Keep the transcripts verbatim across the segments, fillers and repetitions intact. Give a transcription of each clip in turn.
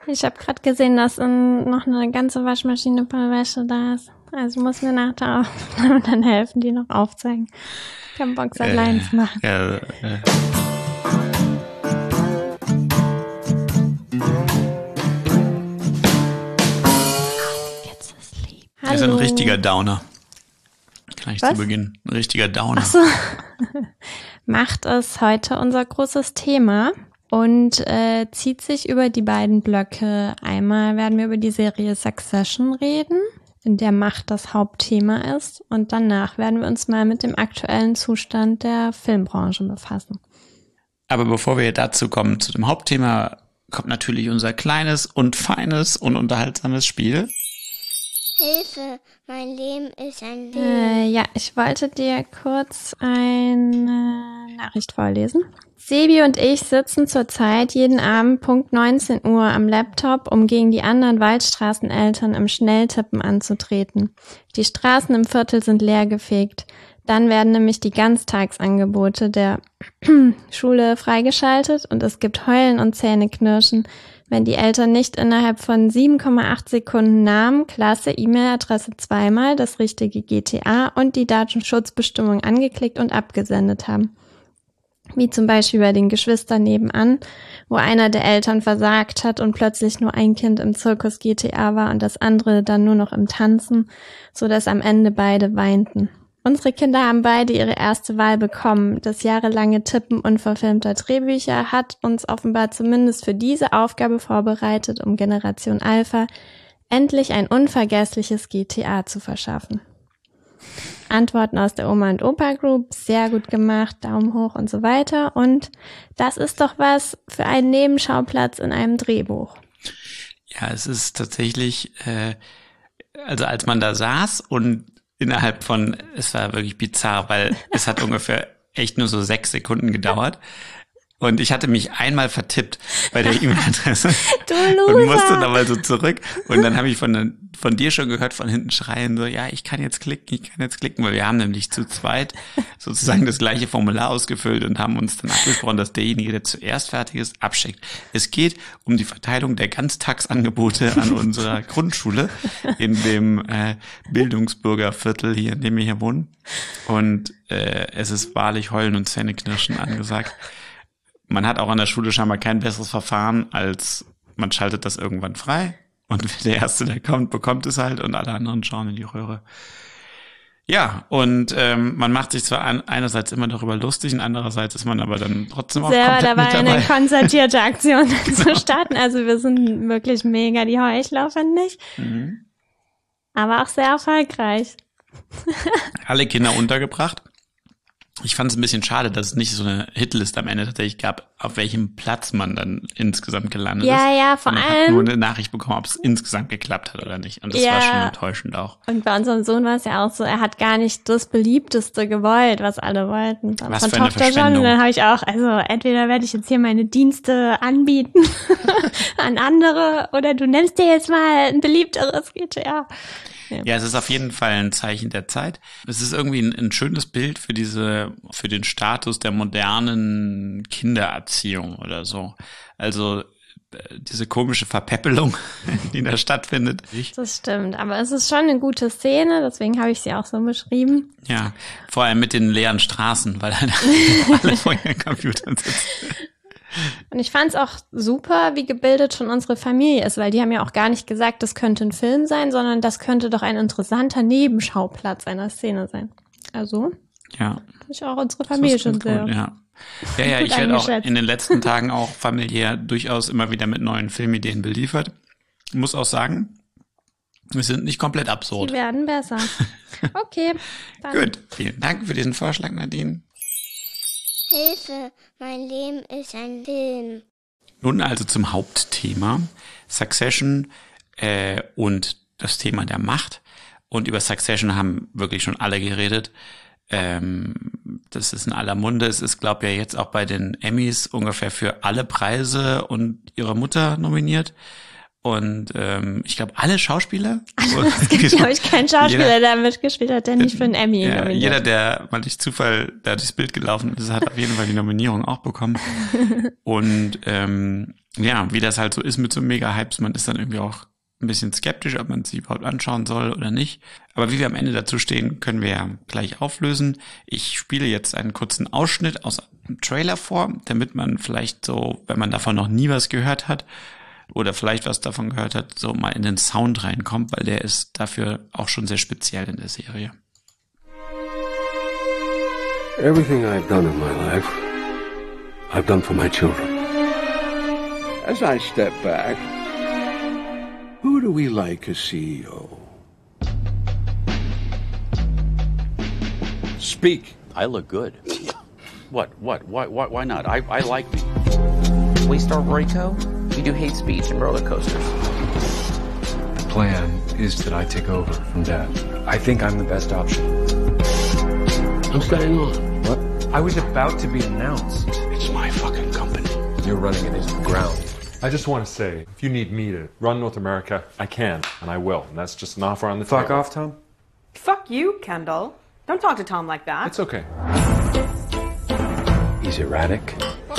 Ich habe gerade gesehen, dass in, noch eine ganze Waschmaschine voll Wäsche da ist. Also muss mir nach der Aufnahme dann helfen, die noch aufzeigen. Kein Bock, es allein zu machen. Ja, äh. Das ist ein richtiger Downer. Gleich Was? zu Beginn. Ein richtiger Downer. Ach so. Macht es heute unser großes Thema und äh, zieht sich über die beiden Blöcke. Einmal werden wir über die Serie Succession reden, in der Macht das Hauptthema ist. Und danach werden wir uns mal mit dem aktuellen Zustand der Filmbranche befassen. Aber bevor wir dazu kommen, zu dem Hauptthema, kommt natürlich unser kleines und feines und unterhaltsames Spiel. Hilfe, mein Leben ist ein Leben. Äh, ja, ich wollte dir kurz eine Nachricht vorlesen. Sebi und ich sitzen zurzeit jeden Abend Punkt neunzehn Uhr am Laptop, um gegen die anderen Waldstraßeneltern im Schnelltippen anzutreten. Die Straßen im Viertel sind leergefegt. Dann werden nämlich die Ganztagsangebote der Schule freigeschaltet und es gibt Heulen und Zähneknirschen, wenn die Eltern nicht innerhalb von sieben Komma acht Sekunden Namen, Klasse, E-Mail-Adresse zweimal, das richtige G T A und die Datenschutzbestimmung angeklickt und abgesendet haben. Wie zum Beispiel bei den Geschwistern nebenan, wo einer der Eltern versagt hat und plötzlich nur ein Kind im Zirkus G T A war und das andere dann nur noch im Tanzen, so dass am Ende beide weinten. Unsere Kinder haben beide ihre erste Wahl bekommen. Das jahrelange Tippen unverfilmter Drehbücher hat uns offenbar zumindest für diese Aufgabe vorbereitet, um Generation Alpha endlich ein unvergessliches G T A zu verschaffen. Antworten aus der Oma und Opa Group, sehr gut gemacht, Daumen hoch und so weiter. Und das ist doch was für einen Nebenschauplatz in einem Drehbuch. Ja, es ist tatsächlich, äh, also als man da saß und innerhalb von, es war wirklich bizarr, weil es hat ungefähr echt nur so sechs Sekunden gedauert. Und ich hatte mich einmal vertippt bei der E-Mail-Adresse und musste dann mal so zurück. Und dann habe ich von, von dir schon gehört, von hinten schreien, so, ja, ich kann jetzt klicken, ich kann jetzt klicken, weil wir haben nämlich zu zweit sozusagen das gleiche Formular ausgefüllt und haben uns dann abgesprochen, dass derjenige, der zuerst fertig ist, abschickt. Es geht um die Verteilung der Ganztagsangebote an unserer Grundschule in dem äh, Bildungsbürgerviertel hier, in dem wir hier wohnen. Und äh, es ist wahrlich Heulen und Zähneknirschen angesagt. Man hat auch an der Schule scheinbar kein besseres Verfahren, als man schaltet das irgendwann frei und der Erste, der kommt, bekommt es halt und alle anderen schauen in die Röhre. Ja, und ähm, man macht sich zwar an, einerseits immer darüber lustig und andererseits ist man aber dann trotzdem auch Selber komplett dabei, mit dabei. eine konzertierte Aktion zu starten. Also wir sind wirklich mega die Heuchler, finde ich. Mhm. Aber auch sehr erfolgreich. Alle Kinder untergebracht. Ich fand es ein bisschen schade, dass es nicht so eine Hitlist am Ende tatsächlich gab, auf welchem Platz man dann insgesamt gelandet ja, ist. Ja, ja, vor man allem. Man hat nur eine Nachricht bekommen, ob es insgesamt geklappt hat oder nicht. Und das ja. war schon enttäuschend auch. Und bei unserem Sohn war es ja auch so, er hat gar nicht das Beliebteste gewollt, was alle wollten. Was Von für eine Tochter Verschwendung. schon. Und dann habe ich auch, also entweder werde ich jetzt hier meine Dienste anbieten an andere oder du nennst dir jetzt mal ein beliebteres G T A. Ja. ja, es ist auf jeden Fall ein Zeichen der Zeit. Es ist irgendwie ein, ein schönes Bild für diese, für den Status der modernen Kindererziehung oder so. Also diese komische Verpäppelung, die da stattfindet. Das stimmt, aber es ist schon eine gute Szene, deswegen habe ich sie auch so beschrieben. Ja, vor allem mit den leeren Straßen, weil halt alle vor ihren Computern sitzen. Und ich fand es auch super, wie gebildet schon unsere Familie ist, weil die haben ja auch gar nicht gesagt, das könnte ein Film sein, sondern das könnte doch ein interessanter Nebenschauplatz einer Szene sein. Also, ja, ist auch unsere Familie schon sehr. Gut, ja. Ja, ja, ich werde auch in den letzten Tagen auch familiär durchaus immer wieder mit neuen Filmideen beliefert. Ich muss auch sagen, wir sind nicht komplett absurd. Die werden besser. Okay. Dann. Gut, vielen Dank für diesen Vorschlag, Nadine. Hilfe, mein Leben ist ein Film. Nun also zum Hauptthema Succession äh, und das Thema der Macht. Und über Succession haben wirklich schon alle geredet. Ähm, das ist in aller Munde. Es ist, glaube ich, ja jetzt auch bei den Emmys ungefähr für alle Preise und ihre Mutter nominiert. Und ähm, ich glaube, alle Schauspieler. Also, es gibt, glaube ich, keinen Schauspieler, jeder, der mitgespielt hat, der nicht für einen Emmy ja, nominiert. Jeder, der mal durch Zufall da durchs Bild gelaufen ist, hat auf jeden Fall die Nominierung auch bekommen. Und ähm, ja, wie das halt so ist mit so Mega-Hypes, man ist dann irgendwie auch ein bisschen skeptisch, ob man sie überhaupt anschauen soll oder nicht. Aber wie wir am Ende dazu stehen, können wir ja gleich auflösen. Ich spiele jetzt einen kurzen Ausschnitt aus einem Trailer vor, damit man vielleicht so, wenn man davon noch nie was gehört hat oder vielleicht was davon gehört hat, so mal in den Sound reinkommt, weil der ist dafür auch schon sehr speziell in der Serie. Everything I've done in my life, I've done for my children. As I step back, who do we like as C E O? Speak. I look good. What? What? Why? Why? Why not? I, I like me. We start Royco. We do hate speech and roller coasters. The plan is that I take over from Dad. I think I'm the best option. I'm staying on. What? I was about to be announced. It's my fucking company. You're running it into the ground. I just want to say, if you need me to run North America, I can, and I will. And that's just an offer on the table. Fuck off, Tom. Fuck you, Kendall. Don't talk to Tom like that. It's okay. He's erratic.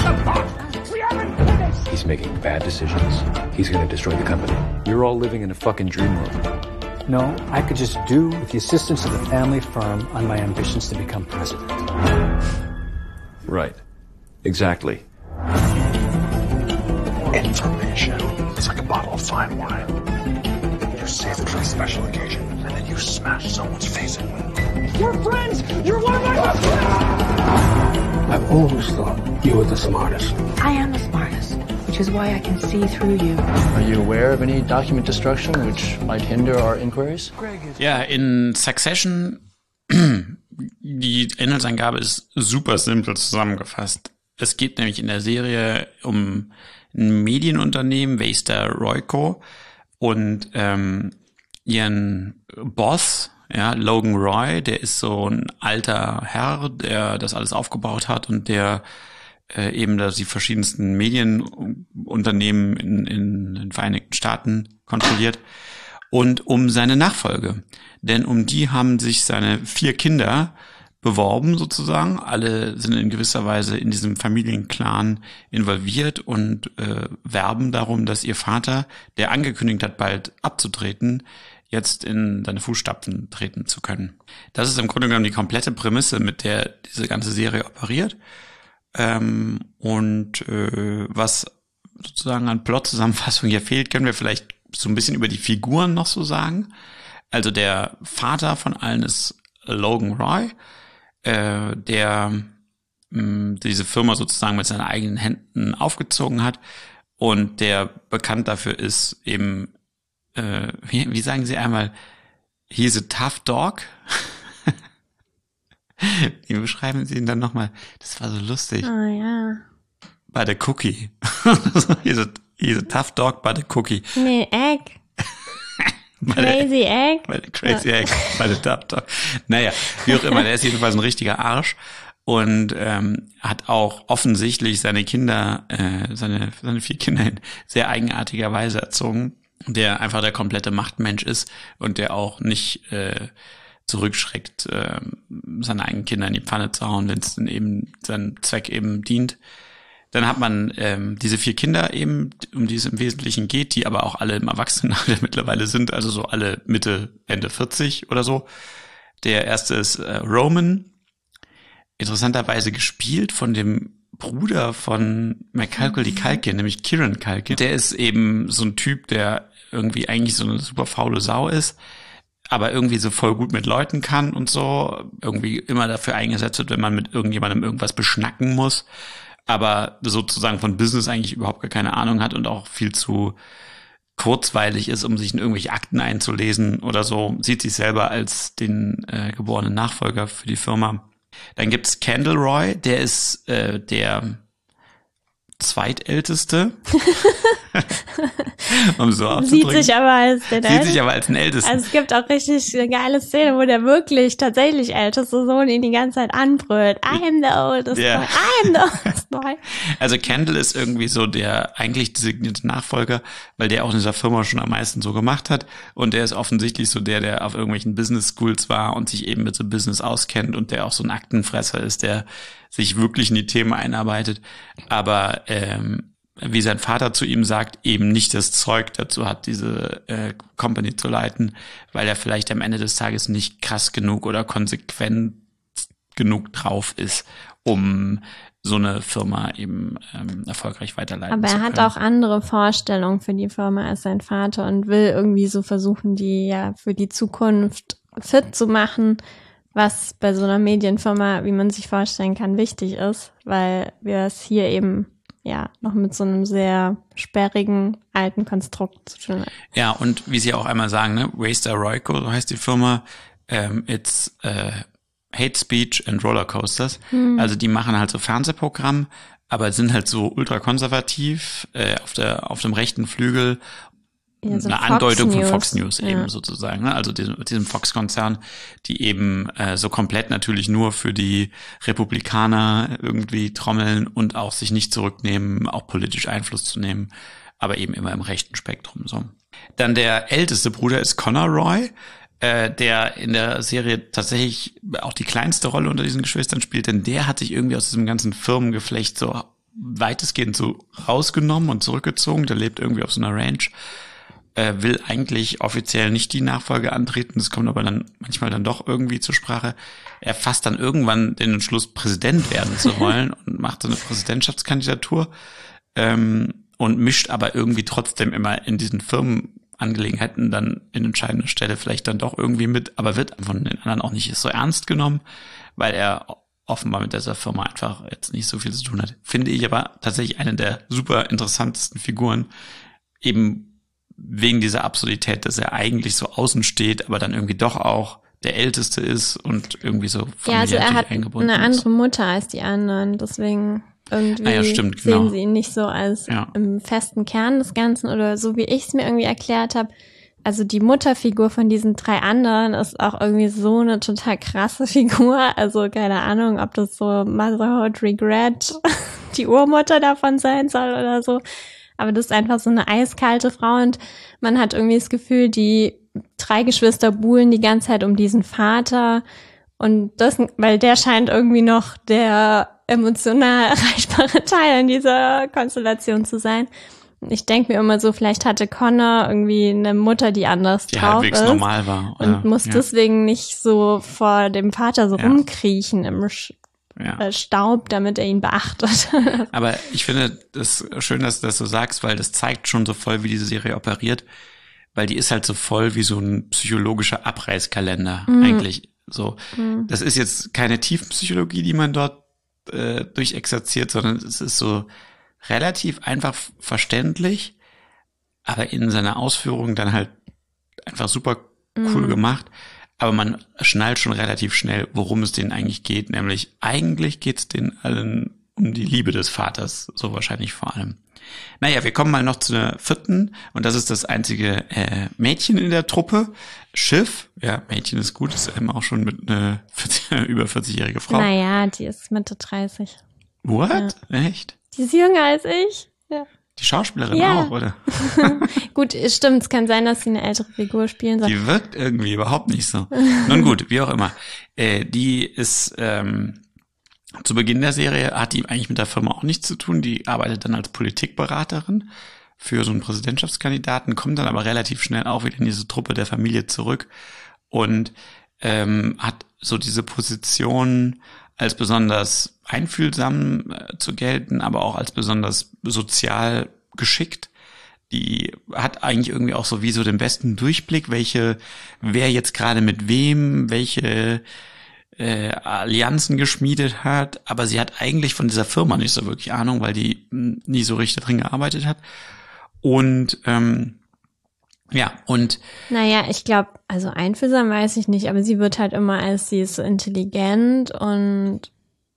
He's making bad decisions. He's gonna destroy the company. You're all living in a fucking dream world. No, I could just do with the assistance of the family firm on my ambitions to become president. Right. Exactly. Information. It's like a bottle of fine wine. You save it for a special occasion, and then you smash someone's face in it. We're friends! You're one of my best friends! I've always thought you were the smartest. I am the smartest, which is why I can see through you. Are you aware of any document destruction which might hinder our inquiries? Ja, in Succession, die Inhaltsangabe ist super simpel zusammengefasst. Es geht nämlich in der Serie um ein Medienunternehmen, Waystar Royco, und ähm, ihren Boss, ja, Logan Roy, der ist so ein alter Herr, der das alles aufgebaut hat und der äh, eben da die verschiedensten Medienunternehmen in, in den Vereinigten Staaten kontrolliert. Und um seine Nachfolge. Denn um die haben sich seine vier Kinder beworben sozusagen. Alle sind in gewisser Weise in diesem Familienclan involviert und äh, werben darum, dass ihr Vater, der angekündigt hat, bald abzutreten, jetzt in seine Fußstapfen treten zu können. Das ist im Grunde genommen die komplette Prämisse, mit der diese ganze Serie operiert. Ähm, und äh, was sozusagen an Plot-Zusammenfassung hier fehlt, können wir vielleicht so ein bisschen über die Figuren noch so sagen. Also der Vater von allen ist Logan Roy, äh, der mh, diese Firma sozusagen mit seinen eigenen Händen aufgezogen hat und der bekannt dafür ist, eben, äh, wie, wie sagen sie einmal, he's a tough dog. Wie beschreiben sie ihn dann nochmal? Das war so lustig. Oh ja. By the cookie. he's, a, he's a tough dog by the cookie. Nee, Egg. Crazy Egg. By the crazy ja. Egg. By the tough dog. Naja, wie auch immer, der ist jedenfalls ein richtiger Arsch und ähm, hat auch offensichtlich seine Kinder, äh, seine, seine vier Kinder in sehr eigenartiger Weise erzogen, der einfach der komplette Machtmensch ist und der auch nicht äh, zurückschreckt, äh, seine eigenen Kinder in die Pfanne zu hauen, wenn es dann eben seinem Zweck eben dient. Dann hat man ähm, diese vier Kinder eben, um die es im Wesentlichen geht, die aber auch alle im Erwachsenenalter mittlerweile sind, also so alle Mitte, Ende vierzig oder so. Der erste ist äh, Roman, interessanterweise gespielt von dem Bruder von Macaulay Culkin, nämlich Kieran Culkin. Der ist eben so ein Typ, der irgendwie eigentlich so eine super faule Sau ist, aber irgendwie so voll gut mit Leuten kann und so, irgendwie immer dafür eingesetzt wird, wenn man mit irgendjemandem irgendwas beschnacken muss, aber sozusagen von Business eigentlich überhaupt gar keine Ahnung hat und auch viel zu kurzweilig ist, um sich in irgendwelche Akten einzulesen oder so, sieht sich selber als den äh, geborenen Nachfolger für die Firma. Dann gibt's Kendall Roy, der ist äh, der zweitälteste. um so Sieht sich aber als den Sieht sich aber als den Ältesten. Also es gibt auch richtig eine geile Szene, wo der wirklich tatsächlich älteste Sohn ihn die ganze Zeit anbrüllt. I am the oldest yeah. boy. I am the oldest boy. Also Kendall ist irgendwie so der eigentlich designierte Nachfolger, weil der auch in dieser Firma schon am meisten so gemacht hat. Und der ist offensichtlich so der, der auf irgendwelchen Business Schools war und sich eben mit so Business auskennt und der auch so ein Aktenfresser ist, der sich wirklich in die Themen einarbeitet. Aber ähm, wie sein Vater zu ihm sagt, eben nicht das Zeug dazu hat, diese äh, Company zu leiten, weil er vielleicht am Ende des Tages nicht krass genug oder konsequent genug drauf ist, um so eine Firma eben ähm, erfolgreich weiterleiten Aber zu er können. hat auch andere Vorstellungen für die Firma als sein Vater und will irgendwie so versuchen, die ja für die Zukunft fit zu machen, was bei so einer Medienfirma, wie man sich vorstellen kann, wichtig ist, weil wir es hier eben ja noch mit so einem sehr sperrigen alten Konstrukt zu tun haben. Ja, und wie sie auch einmal sagen, ne, Waster Royco, so heißt die Firma, ähm, it's äh, Hate Speech and Rollercoasters. Hm. Also die machen halt so Fernsehprogramm, aber sind halt so ultrakonservativ äh, auf der auf dem rechten Flügel. Ja, so eine Fox Andeutung News. von Fox News eben ja. sozusagen, ne? Also diesem, diesem Fox-Konzern, die eben äh, so komplett natürlich nur für die Republikaner irgendwie trommeln und auch sich nicht zurücknehmen, auch politisch Einfluss zu nehmen, aber eben immer im rechten Spektrum so. Dann der älteste Bruder ist Connor Roy, äh, der in der Serie tatsächlich auch die kleinste Rolle unter diesen Geschwistern spielt, denn der hat sich irgendwie aus diesem ganzen Firmengeflecht so weitestgehend so rausgenommen und zurückgezogen. Der lebt irgendwie auf so einer Ranch. Äh, will eigentlich offiziell nicht die Nachfolge antreten, das kommt aber dann manchmal dann doch irgendwie zur Sprache. Er fasst dann irgendwann den Entschluss, Präsident werden zu wollen und macht so eine Präsidentschaftskandidatur ähm, und mischt aber irgendwie trotzdem immer in diesen Firmenangelegenheiten dann in entscheidender Stelle vielleicht dann doch irgendwie mit, aber wird von den anderen auch nicht so ernst genommen, weil er offenbar mit dieser Firma einfach jetzt nicht so viel zu tun hat. Finde ich aber tatsächlich eine der super interessantesten Figuren, eben wegen dieser Absurdität, dass er eigentlich so außen steht, aber dann irgendwie doch auch der Älteste ist und irgendwie so Ja, also er hat eingebunden eine ist. andere Mutter als die anderen, deswegen irgendwie ah ja, stimmt, sehen genau. sie ihn nicht so als ja. im festen Kern des Ganzen oder so, wie ich es mir irgendwie erklärt habe. Also die Mutterfigur von diesen drei anderen ist auch irgendwie so eine total krasse Figur. Also keine Ahnung, ob das so Motherhood Regret die Urmutter davon sein soll oder so. Aber das ist einfach so eine eiskalte Frau und man hat irgendwie das Gefühl, die drei Geschwister buhlen die ganze Zeit um diesen Vater und das, weil der scheint irgendwie noch der emotional erreichbare Teil in dieser Konstellation zu sein. Ich denke mir immer so, vielleicht hatte Connor irgendwie eine Mutter, die anders die drauf halbwegs ist normal war. und ja, muss ja. deswegen nicht so vor dem Vater so Ja. rumkriechen im Sch- Ja. Staub, damit er ihn beachtet. Aber ich finde das schön, dass du das so sagst, weil das zeigt schon so voll, wie diese Serie operiert, weil die ist halt so voll wie so ein psychologischer Abreißkalender Mhm. eigentlich. So, Mhm. das ist jetzt keine Tiefenpsychologie, die man dort äh, durchexerziert, sondern es ist so relativ einfach verständlich, aber in seiner Ausführung dann halt einfach super cool Mhm. gemacht. Aber man schnallt schon relativ schnell, worum es denen eigentlich geht. Nämlich eigentlich geht es denen allen um die Liebe des Vaters, so wahrscheinlich vor allem. Naja, wir kommen mal noch zu der vierten und das ist das einzige äh, Mädchen in der Truppe. Schiff, ja, Mädchen ist gut, ist eben auch schon mit einer über vierzig-jährige Frau. Naja, die ist Mitte dreißig. What? Ja. Echt? Die ist jünger als ich. Ja. Die Schauspielerin Ja. auch, oder? Gut, stimmt, es kann sein, dass sie eine ältere Figur spielen soll. Die wirkt irgendwie überhaupt nicht so. Nun gut, wie auch immer. Äh, die ist ähm, zu Beginn der Serie, hat die eigentlich mit der Firma auch nichts zu tun. Die arbeitet dann als Politikberaterin für so einen Präsidentschaftskandidaten, kommt dann aber relativ schnell auch wieder in diese Truppe der Familie zurück und ähm, hat so diese Position als besonders einfühlsam äh, zu gelten, aber auch als besonders sozial geschickt. Die hat eigentlich irgendwie auch so wie so den besten Durchblick, welche, wer jetzt gerade mit wem, welche äh, Allianzen geschmiedet hat, aber sie hat eigentlich von dieser Firma nicht so wirklich Ahnung, weil die mh, nie so richtig drin gearbeitet hat. Und ähm, ja, und Naja, ich glaube, also einfühlsam weiß ich nicht, aber sie wird halt immer als sie ist so intelligent und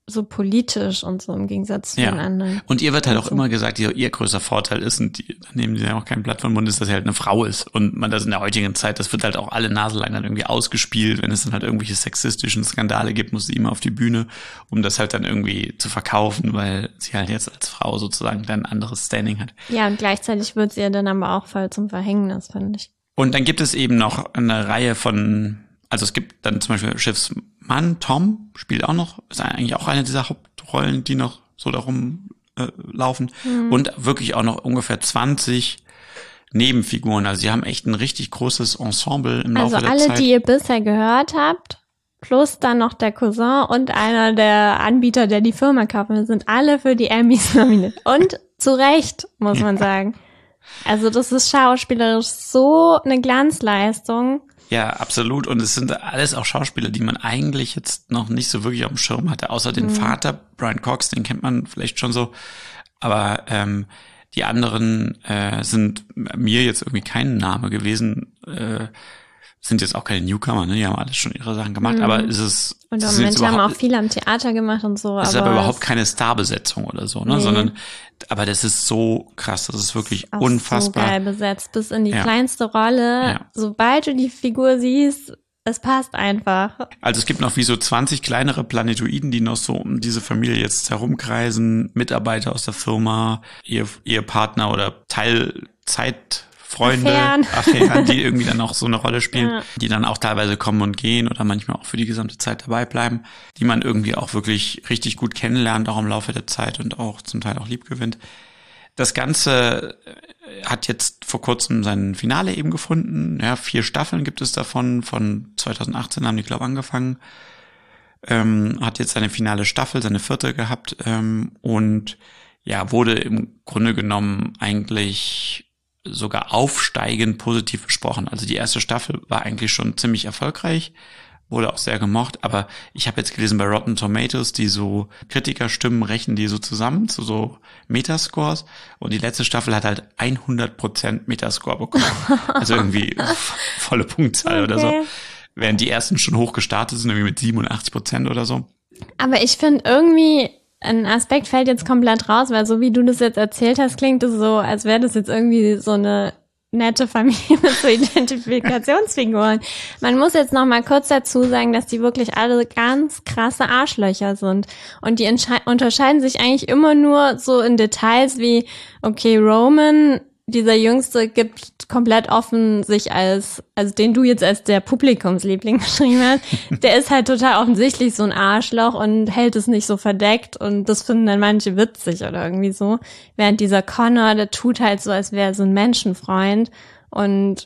so politisch und so im Gegensatz zu ja. den anderen. Und ihr wird halt auch also. immer gesagt, ihr, ihr größter Vorteil ist, und die, da nehmen sie ja auch kein Blatt vom Mund, ist, dass sie halt eine Frau ist. Und man das in der heutigen Zeit, das wird halt auch alle Nase lang dann irgendwie ausgespielt. Wenn es dann halt irgendwelche sexistischen Skandale gibt, muss sie immer auf die Bühne, um das halt dann irgendwie zu verkaufen, weil sie halt jetzt als Frau sozusagen dann ein anderes Standing hat. Ja, und gleichzeitig wird sie ja dann aber auch voll zum Verhängnis, finde ich. Und dann gibt es eben noch eine Reihe von, also es gibt dann zum Beispiel Schiffsmann, Tom, spielt auch noch, ist eigentlich auch eine dieser Hauptrollen, die noch so darum äh, laufen. Mhm. Und wirklich auch noch ungefähr zwanzig Nebenfiguren. Also sie haben echt ein richtig großes Ensemble im Laufe also der alle, Zeit. Also alle, die ihr bisher gehört habt, plus dann noch der Cousin und einer der Anbieter, der die Firma kaufen, sind alle für die Emmys nominiert. Und zu Recht, muss man sagen. Also das ist schauspielerisch so eine Glanzleistung. Ja, absolut. Und es sind alles auch Schauspieler, die man eigentlich jetzt noch nicht so wirklich auf dem Schirm hatte, außer den mhm. Vater, Brian Cox, den kennt man vielleicht schon so. Aber ähm, die anderen äh, sind mir jetzt irgendwie kein Name gewesen. Äh, sind jetzt auch keine Newcomer, ne? Die haben alles schon ihre Sachen gemacht. Mhm. Aber es ist und im Moment haben auch viele am Theater gemacht und so. Es ist aber aber überhaupt keine Starbesetzung oder so, ne? Nee. Sondern, aber das ist so krass, das ist wirklich das ist unfassbar. So geil besetzt, bis in die ja. kleinste Rolle. Ja. Sobald du die Figur siehst, es passt einfach. Also es gibt noch wie so zwanzig kleinere Planetoiden, die noch so um diese Familie jetzt herumkreisen. Mitarbeiter aus der Firma, ihr, ihr Partner oder Teilzeit Freunde, Affären. Affären, die irgendwie dann auch so eine Rolle spielen, ja. die dann auch teilweise kommen und gehen oder manchmal auch für die gesamte Zeit dabei bleiben, die man irgendwie auch wirklich richtig gut kennenlernt, auch im Laufe der Zeit und auch zum Teil auch lieb gewinnt. Das Ganze hat jetzt vor kurzem sein Finale eben gefunden. Ja, vier Staffeln gibt es davon. Von zwanzig achtzehn haben die, glaube ich, angefangen. Ähm, hat jetzt seine finale Staffel, seine vierte gehabt ähm, und ja, wurde im Grunde genommen eigentlich sogar aufsteigend positiv besprochen. Also die erste Staffel war eigentlich schon ziemlich erfolgreich, wurde auch sehr gemocht, aber ich habe jetzt gelesen bei Rotten Tomatoes, die so Kritikerstimmen rechnen die so zusammen zu so Metascores und die letzte Staffel hat halt hundert Prozent Metascore bekommen. Also irgendwie volle Punktzahl okay. oder so. Während die ersten schon hoch gestartet sind, irgendwie mit siebenundachtzig Prozent oder so. Aber ich finde irgendwie ein Aspekt fällt jetzt komplett raus, weil so wie du das jetzt erzählt hast, klingt es so, als wäre das jetzt irgendwie so eine nette Familie mit so Identifikationsfiguren. Man muss jetzt noch mal kurz dazu sagen, dass die wirklich alle ganz krasse Arschlöcher sind. Und die unterscheiden sich eigentlich immer nur so in Details wie, okay, Roman, dieser Jüngste, gibt komplett offen sich als, also den du jetzt als der Publikumsliebling beschrieben hast, der ist halt total offensichtlich so ein Arschloch und hält es nicht so verdeckt und das finden dann manche witzig oder irgendwie so. Während dieser Connor, der tut halt so, als wäre er so ein Menschenfreund und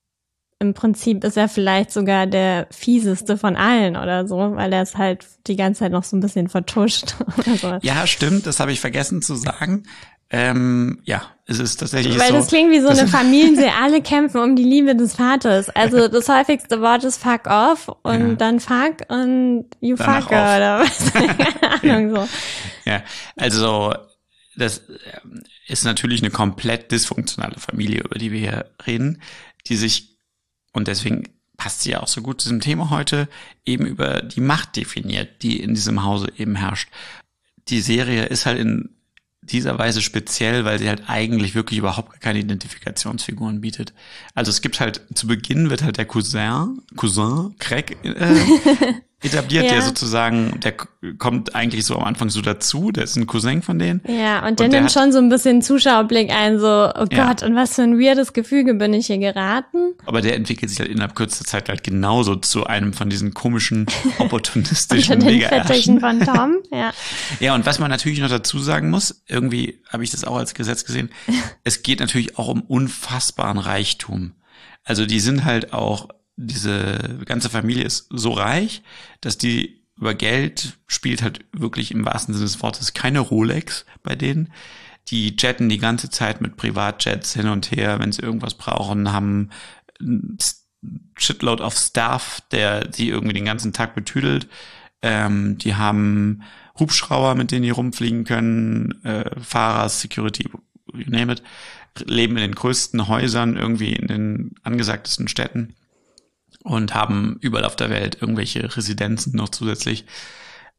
im Prinzip ist er vielleicht sogar der fieseste von allen oder so, weil er es halt die ganze Zeit noch so ein bisschen vertuscht oder so. Ja, stimmt, das habe ich vergessen zu sagen. Ähm, ja, es ist tatsächlich Weil so. Weil das klingt wie so eine Familienserie, alle kämpfen um die Liebe des Vaters. Also das häufigste Wort ist fuck off und ja. dann fuck und you Danach fuck oder was. Keine Ahnung so. Ja, also das ist natürlich eine komplett dysfunktionale Familie, über die wir hier reden, die sich, und deswegen passt sie ja auch so gut zu diesem Thema heute, eben über die Macht definiert, die in diesem Hause eben herrscht. Die Serie ist halt in dieser Weise speziell, weil sie halt eigentlich wirklich überhaupt keine Identifikationsfiguren bietet. Also es gibt halt, zu Beginn wird halt der Cousin, Cousin, Craig, äh, etabliert, ja. der sozusagen, der kommt eigentlich so am Anfang so dazu, der ist ein Cousin von denen. Ja, und der und nimmt der schon so ein bisschen Zuschauerblick ein, so, oh Gott, ja. und was für ein weirdes Gefüge bin ich hier geraten. Aber der entwickelt sich halt innerhalb kürzester Zeit halt genauso zu einem von diesen komischen, opportunistischen Mega-Herrschen. von Tom, ja. Ja, und was man natürlich noch dazu sagen muss, irgendwie habe ich das auch als Gesetz gesehen, es geht natürlich auch um unfassbaren Reichtum. Also die sind halt auch, diese ganze Familie ist so reich, dass die über Geld spielt halt wirklich im wahrsten Sinne des Wortes keine Rolex bei denen. Die jetten die ganze Zeit mit Privatjets hin und her, wenn sie irgendwas brauchen, haben ein Shitload of Staff, der sie irgendwie den ganzen Tag betüdelt. Ähm, die haben Hubschrauber, mit denen die rumfliegen können, äh, Fahrer, Security, you name it, leben in den größten Häusern irgendwie in den angesagtesten Städten und haben überall auf der Welt irgendwelche Residenzen noch zusätzlich.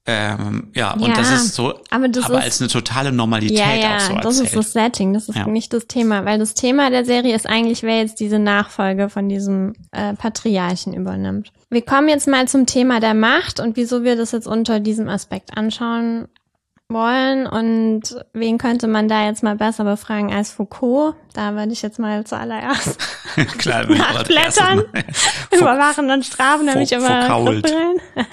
Ähm, ja, Ja, und das ist so, aber das aber ist- als eine totale Normalität Ja, ja, auch so das erzählt. ist das Setting, das ist Ja. nicht das Thema, weil das Thema der Serie ist eigentlich, wer jetzt diese Nachfolge von diesem äh, Patriarchen übernimmt. Wir kommen jetzt mal zum Thema der Macht und wieso wir das jetzt unter diesem Aspekt anschauen wollen und wen könnte man da jetzt mal besser befragen als Foucault? Da würde ich jetzt mal zuallererst Klar, bin ich auch als erstes nachblättern. mal- Überwachen und strafen, da habe ich Fou- immer Foucault. Grippe rein.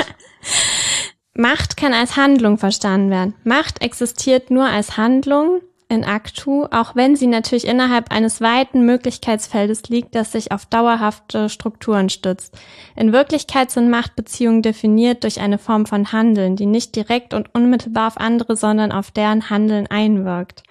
Macht kann als Handlung verstanden werden. Macht existiert nur als Handlung in Actu, auch wenn sie natürlich innerhalb eines weiten Möglichkeitsfeldes liegt, das sich auf dauerhafte Strukturen stützt. In Wirklichkeit sind Machtbeziehungen definiert durch eine Form von Handeln, die nicht direkt und unmittelbar auf andere, sondern auf deren Handeln einwirkt.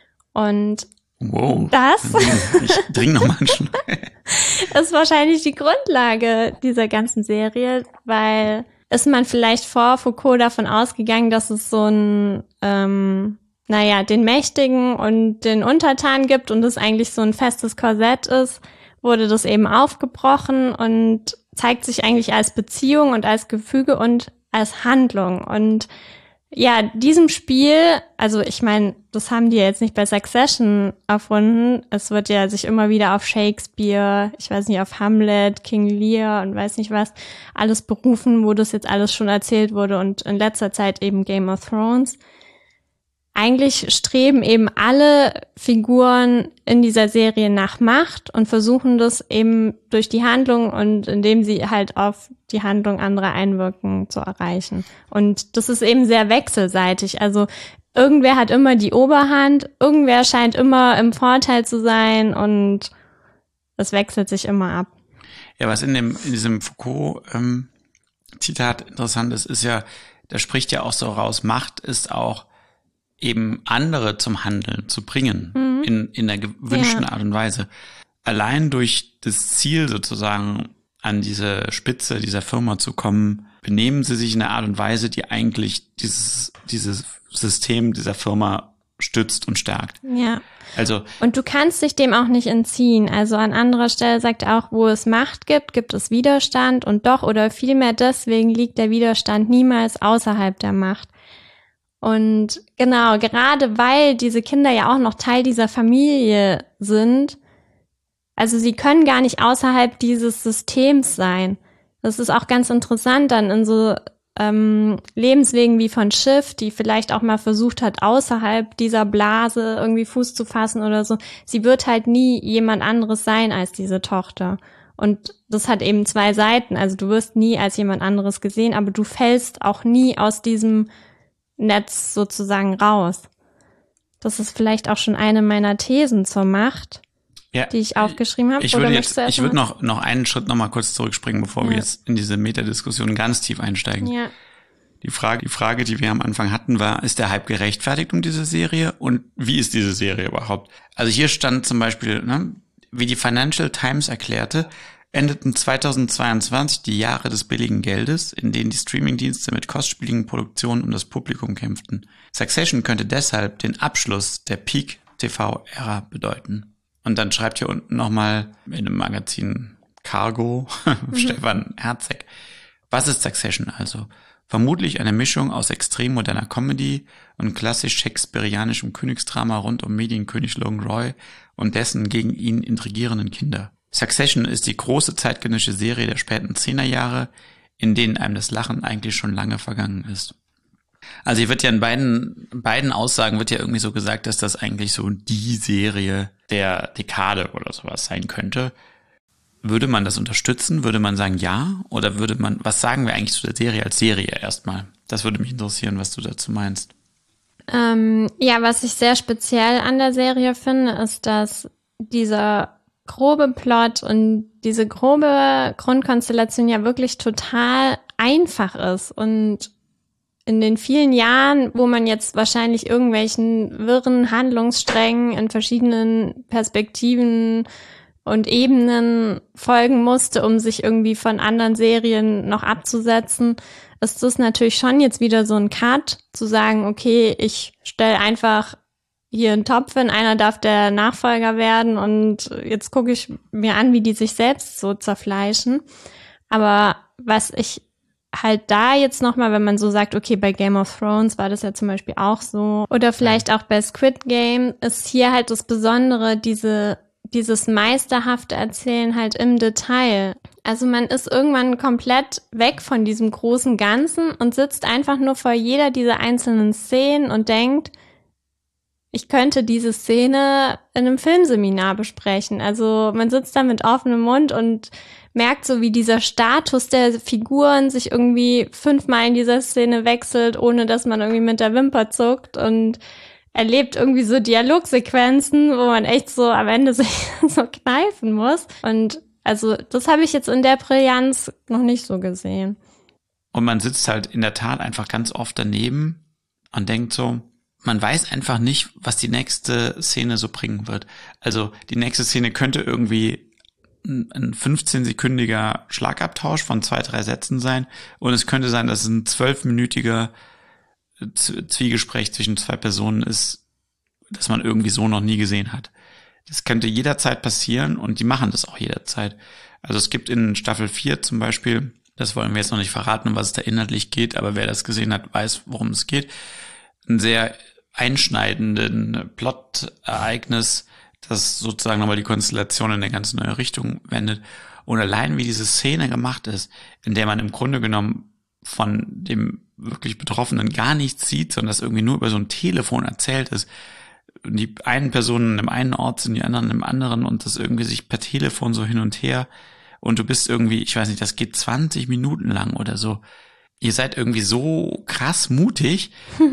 Und Wow. das Ich trinke nochmal einen Schluck. ist wahrscheinlich die Grundlage dieser ganzen Serie, weil ist man vielleicht vor Foucault davon ausgegangen, dass es so ein, ähm, naja, den Mächtigen und den Untertanen gibt und es eigentlich so ein festes Korsett ist, wurde das eben aufgebrochen und zeigt sich eigentlich als Beziehung und als Gefüge und als Handlung. Und ja, diesem Spiel, also ich meine, das haben die ja jetzt nicht bei Succession erfunden. Es wird ja sich immer wieder auf Shakespeare, ich weiß nicht, auf Hamlet, King Lear und weiß nicht was, alles berufen, wo das jetzt alles schon erzählt wurde und in letzter Zeit eben Game of Thrones. Eigentlich streben eben alle Figuren in dieser Serie nach Macht und versuchen das eben durch die Handlung und indem sie halt auf die Handlung anderer einwirken zu erreichen. Und das ist eben sehr wechselseitig. Also irgendwer hat immer die Oberhand, irgendwer scheint immer im Vorteil zu sein und es wechselt sich immer ab. Ja, was in dem in diesem Foucault-Zitat ähm, interessant ist, ist ja, da spricht ja auch so raus, Macht ist auch eben andere zum Handeln zu bringen, mhm. in in der gewünschten ja. Art und Weise. Allein durch das Ziel sozusagen an diese Spitze dieser Firma zu kommen, benehmen sie sich in einer Art und Weise, die eigentlich dieses dieses System dieser Firma stützt und stärkt. Ja. Also und du kannst dich dem auch nicht entziehen. Also an anderer Stelle sagt er auch, wo es Macht gibt, gibt es Widerstand und doch oder vielmehr deswegen liegt der Widerstand niemals außerhalb der Macht. Und genau, gerade weil diese Kinder ja auch noch Teil dieser Familie sind, also sie können gar nicht außerhalb dieses Systems sein. Das ist auch ganz interessant dann in so ähm, Lebenswegen wie von Schiff, die vielleicht auch mal versucht hat, außerhalb dieser Blase irgendwie Fuß zu fassen oder so. Sie wird halt nie jemand anderes sein als diese Tochter. Und das hat eben zwei Seiten. Also du wirst nie als jemand anderes gesehen, aber du fällst auch nie aus diesem Netz sozusagen raus. Das ist vielleicht auch schon eine meiner Thesen zur Macht, ja, die ich aufgeschrieben habe. Ich würde jetzt, ich würde noch noch einen Schritt noch mal kurz zurückspringen, bevor ja. wir jetzt in diese Metadiskussion ganz tief einsteigen. Ja. Die Frage, die Frage, die wir am Anfang hatten, war: Ist der Hype gerechtfertigt um diese Serie und wie ist diese Serie überhaupt? Also hier stand zum Beispiel, ne, wie die Financial Times erklärte, endeten zweitausendzweiundzwanzig die Jahre des billigen Geldes, in denen die Streamingdienste mit kostspieligen Produktionen um das Publikum kämpften. Succession könnte deshalb den Abschluss der Peak-T V-Ära bedeuten. Und dann schreibt hier unten nochmal in einem Magazin Cargo mhm. Stefan Herzeg: Was ist Succession also? Vermutlich eine Mischung aus extrem moderner Comedy und klassisch shakespearianischem Königsdrama rund um Medienkönig Logan Roy und dessen gegen ihn intrigierenden Kinder. Succession ist die große zeitgenössische Serie der späten Zehnerjahre, in denen einem das Lachen eigentlich schon lange vergangen ist. Also hier wird ja in beiden, beiden Aussagen wird ja irgendwie so gesagt, dass das eigentlich so die Serie der Dekade oder sowas sein könnte. Würde man das unterstützen? Würde man sagen ja? Oder würde man, was sagen wir eigentlich zu der Serie als Serie erstmal? Das würde mich interessieren, was du dazu meinst. Ähm, ja, was ich sehr speziell an der Serie finde, ist, dass dieser grobe Plot und diese grobe Grundkonstellation ja wirklich total einfach ist und in den vielen Jahren, wo man jetzt wahrscheinlich irgendwelchen wirren Handlungssträngen in verschiedenen Perspektiven und Ebenen folgen musste, um sich irgendwie von anderen Serien noch abzusetzen, ist das natürlich schon jetzt wieder so ein Cut, zu sagen, okay, ich stelle einfach hier einen Topf hin, einer darf der Nachfolger werden und jetzt gucke ich mir an, wie die sich selbst so zerfleischen. Aber was ich halt da jetzt nochmal, wenn man so sagt, okay, bei Game of Thrones war das ja zum Beispiel auch so, oder vielleicht auch bei Squid Game, ist hier halt das Besondere, diese dieses meisterhafte Erzählen halt im Detail. Also man ist irgendwann komplett weg von diesem großen Ganzen und sitzt einfach nur vor jeder dieser einzelnen Szenen und denkt, ich könnte diese Szene in einem Filmseminar besprechen. Also man sitzt da mit offenem Mund und merkt so, wie dieser Status der Figuren sich irgendwie fünfmal in dieser Szene wechselt, ohne dass man irgendwie mit der Wimper zuckt, und erlebt irgendwie so Dialogsequenzen, wo man echt so am Ende sich so kneifen muss. Und also das habe ich jetzt in der Brillanz noch nicht so gesehen. Und man sitzt halt in der Tat einfach ganz oft daneben und denkt so, man weiß einfach nicht, was die nächste Szene so bringen wird. Also die nächste Szene könnte irgendwie ein fünfzehn-sekündiger Schlagabtausch von zwei, drei Sätzen sein. Und es könnte sein, dass es ein zwölfminütiger Zwiegespräch zwischen zwei Personen ist, das man irgendwie so noch nie gesehen hat. Das könnte jederzeit passieren und die machen das auch jederzeit. Also es gibt in Staffel vier zum Beispiel, das wollen wir jetzt noch nicht verraten, um was es da inhaltlich geht, aber wer das gesehen hat, weiß, worum es geht, ein sehr einschneidenden Plot-Ereignis, das sozusagen nochmal die Konstellation in eine ganz neue Richtung wendet. Und allein wie diese Szene gemacht ist, in der man im Grunde genommen von dem wirklich Betroffenen gar nichts sieht, sondern das irgendwie nur über so ein Telefon erzählt ist. Die einen Personen im einen Ort sind, die anderen im anderen, und das irgendwie sich per Telefon so hin und her, und du bist irgendwie, ich weiß nicht, das geht zwanzig Minuten lang oder so. Ihr seid irgendwie so krass mutig,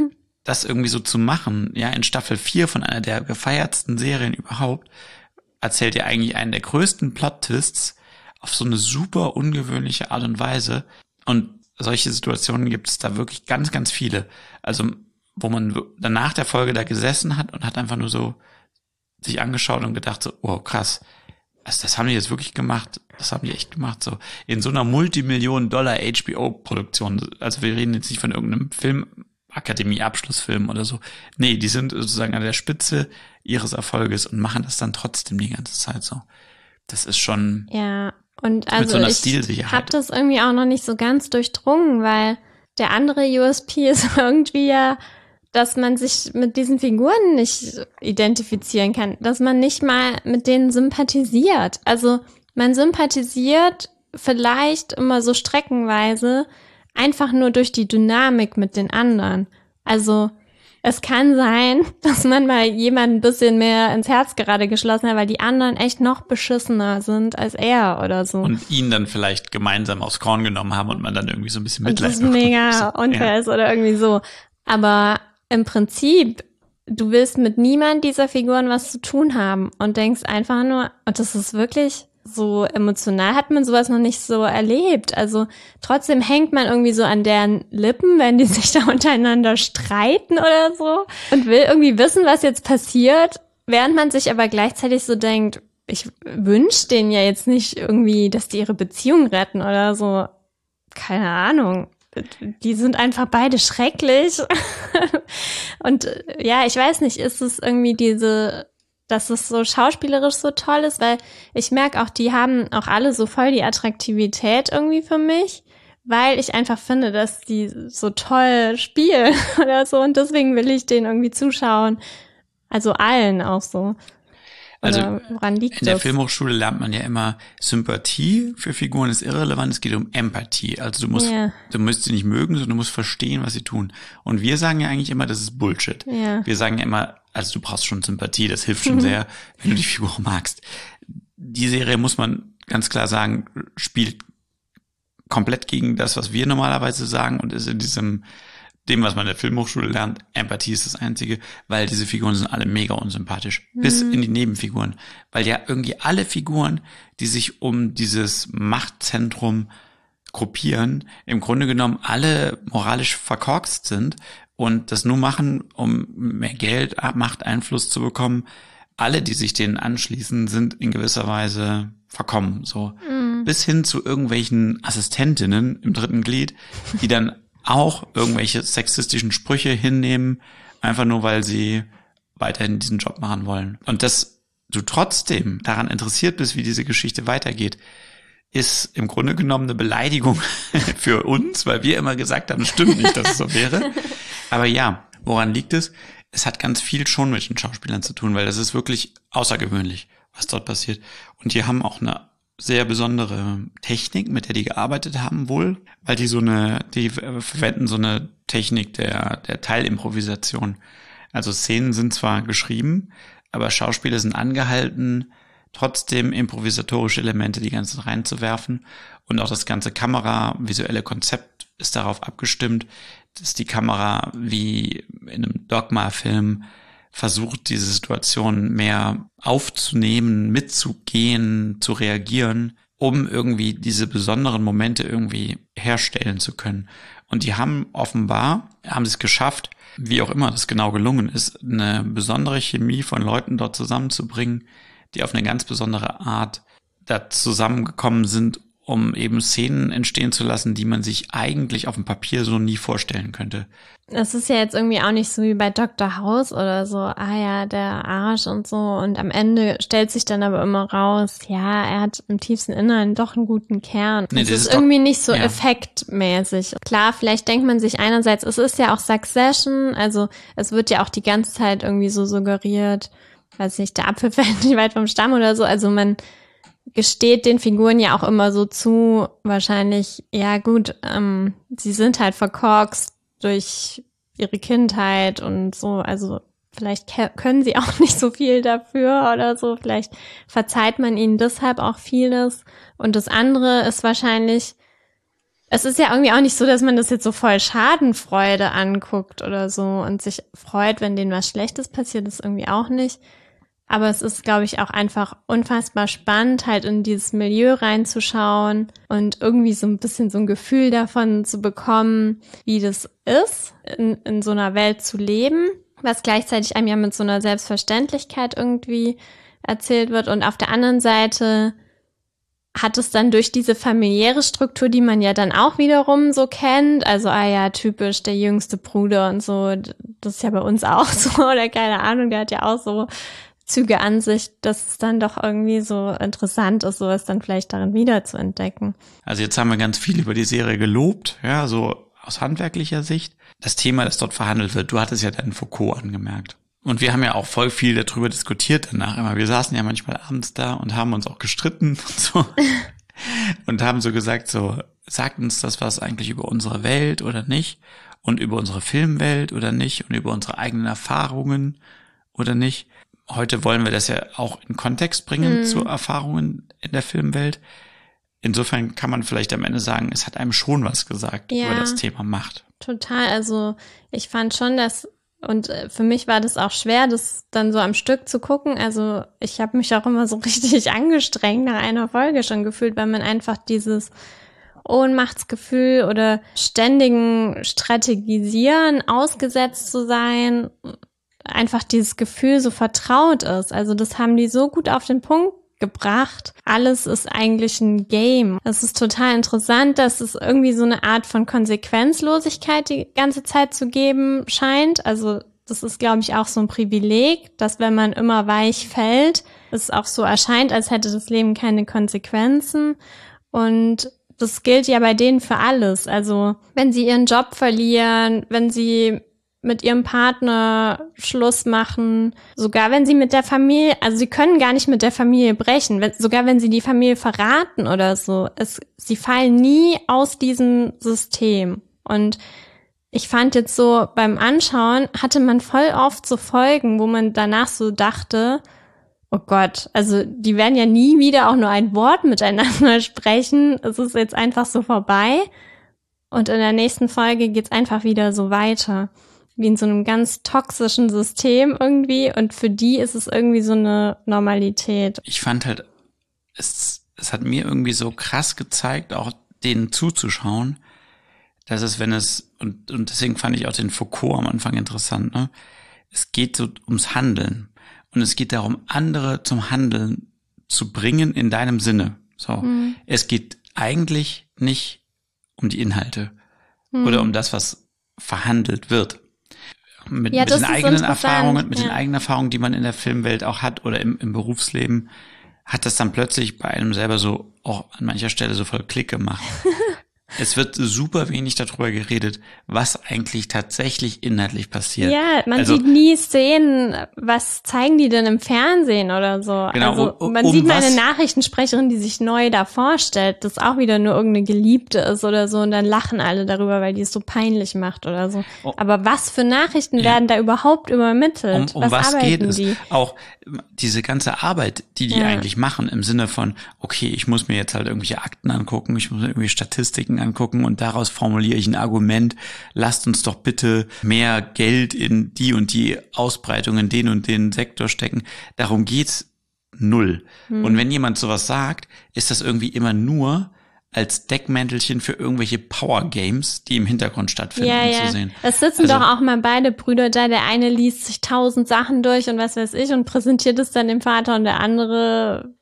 das irgendwie so zu machen. Ja, in Staffel vier von einer der gefeiertsten Serien überhaupt erzählt ihr eigentlich einen der größten Plot-Twists auf so eine super ungewöhnliche Art und Weise. Und solche Situationen gibt es da wirklich ganz, ganz viele. Also, wo man dann nach der Folge da gesessen hat und hat einfach nur so sich angeschaut und gedacht so, oh krass, also das haben die jetzt wirklich gemacht, das haben die echt gemacht, so in so einer Multimillionen-Dollar H B O-Produktion. Also wir reden jetzt nicht von irgendeinem Filmakademie-Abschlussfilm oder so. Nee, die sind sozusagen an der Spitze ihres Erfolges und machen das dann trotzdem die ganze Zeit so. Das ist schon... Ja. Und also so ich habe das irgendwie auch noch nicht so ganz durchdrungen, weil der andere U S P ist irgendwie ja, dass man sich mit diesen Figuren nicht identifizieren kann, dass man nicht mal mit denen sympathisiert. Also man sympathisiert vielleicht immer so streckenweise einfach nur durch die Dynamik mit den anderen. Also es kann sein, dass man mal jemanden ein bisschen mehr ins Herz gerade geschlossen hat, weil die anderen echt noch beschissener sind als er oder so. Und ihn dann vielleicht gemeinsam aufs Korn genommen haben und man dann irgendwie so ein bisschen Mitleid bekommt. Und das mega unfair ja. ist oder irgendwie so. Aber im Prinzip, du willst mit niemand dieser Figuren was zu tun haben und denkst einfach nur, und das ist wirklich... so emotional hat man sowas noch nicht so erlebt. Also trotzdem hängt man irgendwie so an deren Lippen, wenn die sich da untereinander streiten oder so, und will irgendwie wissen, was jetzt passiert, während man sich aber gleichzeitig so denkt, ich wünsche denen ja jetzt nicht irgendwie, dass die ihre Beziehung retten oder so. Keine Ahnung. Die sind einfach beide schrecklich. Und ja, ich weiß nicht, ist es irgendwie diese... dass es so schauspielerisch so toll ist, weil ich merke auch, die haben auch alle so voll die Attraktivität irgendwie für mich, weil ich einfach finde, dass die so toll spielen oder so, und deswegen will ich denen irgendwie zuschauen. Also allen auch so. Oder also woran liegt in der das? Filmhochschule lernt man ja immer, Sympathie für Figuren ist irrelevant, es geht um Empathie. Also du musst, yeah. du musst sie nicht mögen, sondern du musst verstehen, was sie tun. Und wir sagen ja eigentlich immer, das ist Bullshit. Yeah. Wir sagen ja immer, also du brauchst schon Sympathie, das hilft schon sehr, wenn du die Figur magst. Die Serie, muss man ganz klar sagen, spielt komplett gegen das, was wir normalerweise sagen, und ist in diesem, dem, was man in der Filmhochschule lernt, Empathie ist das Einzige, weil diese Figuren sind alle mega unsympathisch. Mhm. Bis in die Nebenfiguren. Weil ja irgendwie alle Figuren, die sich um dieses Machtzentrum gruppieren, im Grunde genommen alle moralisch verkorkst sind und das nur machen, um mehr Geld, Macht, Einfluss zu bekommen. Alle, die sich denen anschließen, sind in gewisser Weise verkommen, so. Mhm. Bis hin zu irgendwelchen Assistentinnen im dritten Glied, die dann auch irgendwelche sexistischen Sprüche hinnehmen, einfach nur, weil sie weiterhin diesen Job machen wollen. Und dass du trotzdem daran interessiert bist, wie diese Geschichte weitergeht, ist im Grunde genommen eine Beleidigung für uns, weil wir immer gesagt haben, es stimmt nicht, dass es so wäre. Aber ja, woran liegt es? Es hat ganz viel schon mit den Schauspielern zu tun, weil das ist wirklich außergewöhnlich, was dort passiert. Und die haben auch eine sehr besondere Technik, mit der die gearbeitet haben wohl, weil die so eine, die verwenden so eine Technik der, der Teilimprovisation. Also Szenen sind zwar geschrieben, aber Schauspieler sind angehalten, trotzdem improvisatorische Elemente die ganze Zeit reinzuwerfen. Und auch das ganze Kamera-visuelle Konzept ist darauf abgestimmt, dass die Kamera wie in einem Dogma-Film versucht, diese Situation mehr aufzunehmen, mitzugehen, zu reagieren, um irgendwie diese besonderen Momente irgendwie herstellen zu können. Und die haben offenbar, haben es geschafft, wie auch immer das genau gelungen ist, eine besondere Chemie von Leuten dort zusammenzubringen, die auf eine ganz besondere Art da zusammengekommen sind, um eben Szenen entstehen zu lassen, die man sich eigentlich auf dem Papier so nie vorstellen könnte. Das ist ja jetzt irgendwie auch nicht so wie bei Doktor House oder so, ah ja, der Arsch und so. Und am Ende stellt sich dann aber immer raus, ja, er hat im tiefsten Inneren doch einen guten Kern. Nee, das, das ist, ist irgendwie doch, nicht so ja. effektmäßig. Klar, vielleicht denkt man sich einerseits, es ist ja auch Succession, also es wird ja auch die ganze Zeit irgendwie so suggeriert, weiß nicht, der Apfel fällt nicht weit vom Stamm oder so. Also man gesteht den Figuren ja auch immer so zu, wahrscheinlich, ja gut, ähm, sie sind halt verkorkst durch ihre Kindheit und so, also vielleicht ke- können sie auch nicht so viel dafür oder so, vielleicht verzeiht man ihnen deshalb auch vieles. Und das andere ist wahrscheinlich, es ist ja irgendwie auch nicht so, dass man das jetzt so voll Schadenfreude anguckt oder so und sich freut, wenn denen was Schlechtes passiert, ist irgendwie auch nicht. Aber es ist, glaube ich, auch einfach unfassbar spannend, halt in dieses Milieu reinzuschauen und irgendwie so ein bisschen so ein Gefühl davon zu bekommen, wie das ist, in, in so einer Welt zu leben, was gleichzeitig einem ja mit so einer Selbstverständlichkeit irgendwie erzählt wird. Und auf der anderen Seite hat es dann durch diese familiäre Struktur, die man ja dann auch wiederum so kennt, also, ah ja, typisch der jüngste Bruder und so, das ist ja bei uns auch so, oder keine Ahnung, der hat ja auch so Züge an sich, dass es dann doch irgendwie so interessant ist, sowas dann vielleicht darin wieder zu entdecken. Also jetzt haben wir ganz viel über die Serie gelobt, ja, so aus handwerklicher Sicht. Das Thema, das dort verhandelt wird, du hattest ja dann Foucault angemerkt. Und wir haben ja auch voll viel darüber diskutiert danach immer. Wir saßen ja manchmal abends da und haben uns auch gestritten und so. Und haben so gesagt, so, sagt uns das was eigentlich über unsere Welt oder nicht? Und über unsere Filmwelt oder nicht? Und über unsere eigenen Erfahrungen oder nicht? Heute wollen wir das ja auch in Kontext bringen mhm. zu Erfahrungen in der Filmwelt. Insofern kann man vielleicht am Ende sagen, es hat einem schon was gesagt ja, über das Thema Macht. Total. Also ich fand schon, dass, und für mich war das auch schwer, das dann so am Stück zu gucken. Also ich habe mich auch immer so richtig angestrengt nach einer Folge schon gefühlt, weil man einfach dieses Ohnmachtsgefühl oder ständigen Strategisieren ausgesetzt zu sein, einfach dieses Gefühl so vertraut ist. Also das haben die so gut auf den Punkt gebracht. Alles ist eigentlich ein Game. Es ist total interessant, dass es irgendwie so eine Art von Konsequenzlosigkeit die ganze Zeit zu geben scheint. Also das ist, glaube ich, auch so ein Privileg, dass wenn man immer weich fällt, es auch so erscheint, als hätte das Leben keine Konsequenzen. Und das gilt ja bei denen für alles. Also wenn sie ihren Job verlieren, wenn sie mit ihrem Partner Schluss machen, sogar wenn sie mit der Familie, also sie können gar nicht mit der Familie brechen, wenn, sogar wenn sie die Familie verraten oder so, es, sie fallen nie aus diesem System. Und ich fand jetzt so, beim Anschauen hatte man voll oft so Folgen, wo man danach so dachte, oh Gott, also die werden ja nie wieder auch nur ein Wort miteinander sprechen, es ist jetzt einfach so vorbei und in der nächsten Folge geht's einfach wieder so weiter. Wie in so einem ganz toxischen System irgendwie und für die ist es irgendwie so eine Normalität. Ich fand halt, es, es hat mir irgendwie so krass gezeigt, auch denen zuzuschauen, dass es, wenn es, und, und deswegen fand ich auch den Foucault am Anfang interessant, ne? Es geht so ums Handeln und es geht darum, andere zum Handeln zu bringen in deinem Sinne. So, mhm. Es geht eigentlich nicht um die Inhalte mhm. oder um das, was verhandelt wird. Mit, ja, mit den eigenen so Erfahrungen, mit ja. den eigenen Erfahrungen, die man in der Filmwelt auch hat oder im, im Berufsleben, hat das dann plötzlich bei einem selber so auch an mancher Stelle so voll Klick gemacht. Es wird super wenig darüber geredet, was eigentlich tatsächlich inhaltlich passiert. Ja, man also, sieht nie Szenen, was zeigen die denn im Fernsehen oder so. Genau, also um, man um sieht mal was, eine Nachrichtensprecherin, die sich neu da vorstellt, das auch wieder nur irgendeine Geliebte ist oder so und dann lachen alle darüber, weil die es so peinlich macht oder so. Oh. Aber was für Nachrichten Ja. werden da überhaupt übermittelt? Um, um was, was geht es? die? Auch diese ganze Arbeit, die die Ja. eigentlich machen, im Sinne von, okay, ich muss mir jetzt halt irgendwelche Akten angucken, ich muss mir irgendwie Statistiken angucken und daraus formuliere ich ein Argument, lasst uns doch bitte mehr Geld in die und die Ausbreitung, in den und den Sektor stecken. Darum geht's null. Hm. Und wenn jemand sowas sagt, ist das irgendwie immer nur als Deckmäntelchen für irgendwelche Power-Games, die im Hintergrund stattfinden, ja, ja. zu sehen. Es sitzen Also, doch auch mal beide Brüder da, der eine liest sich tausend Sachen durch und was weiß ich und präsentiert es dann dem Vater und der andere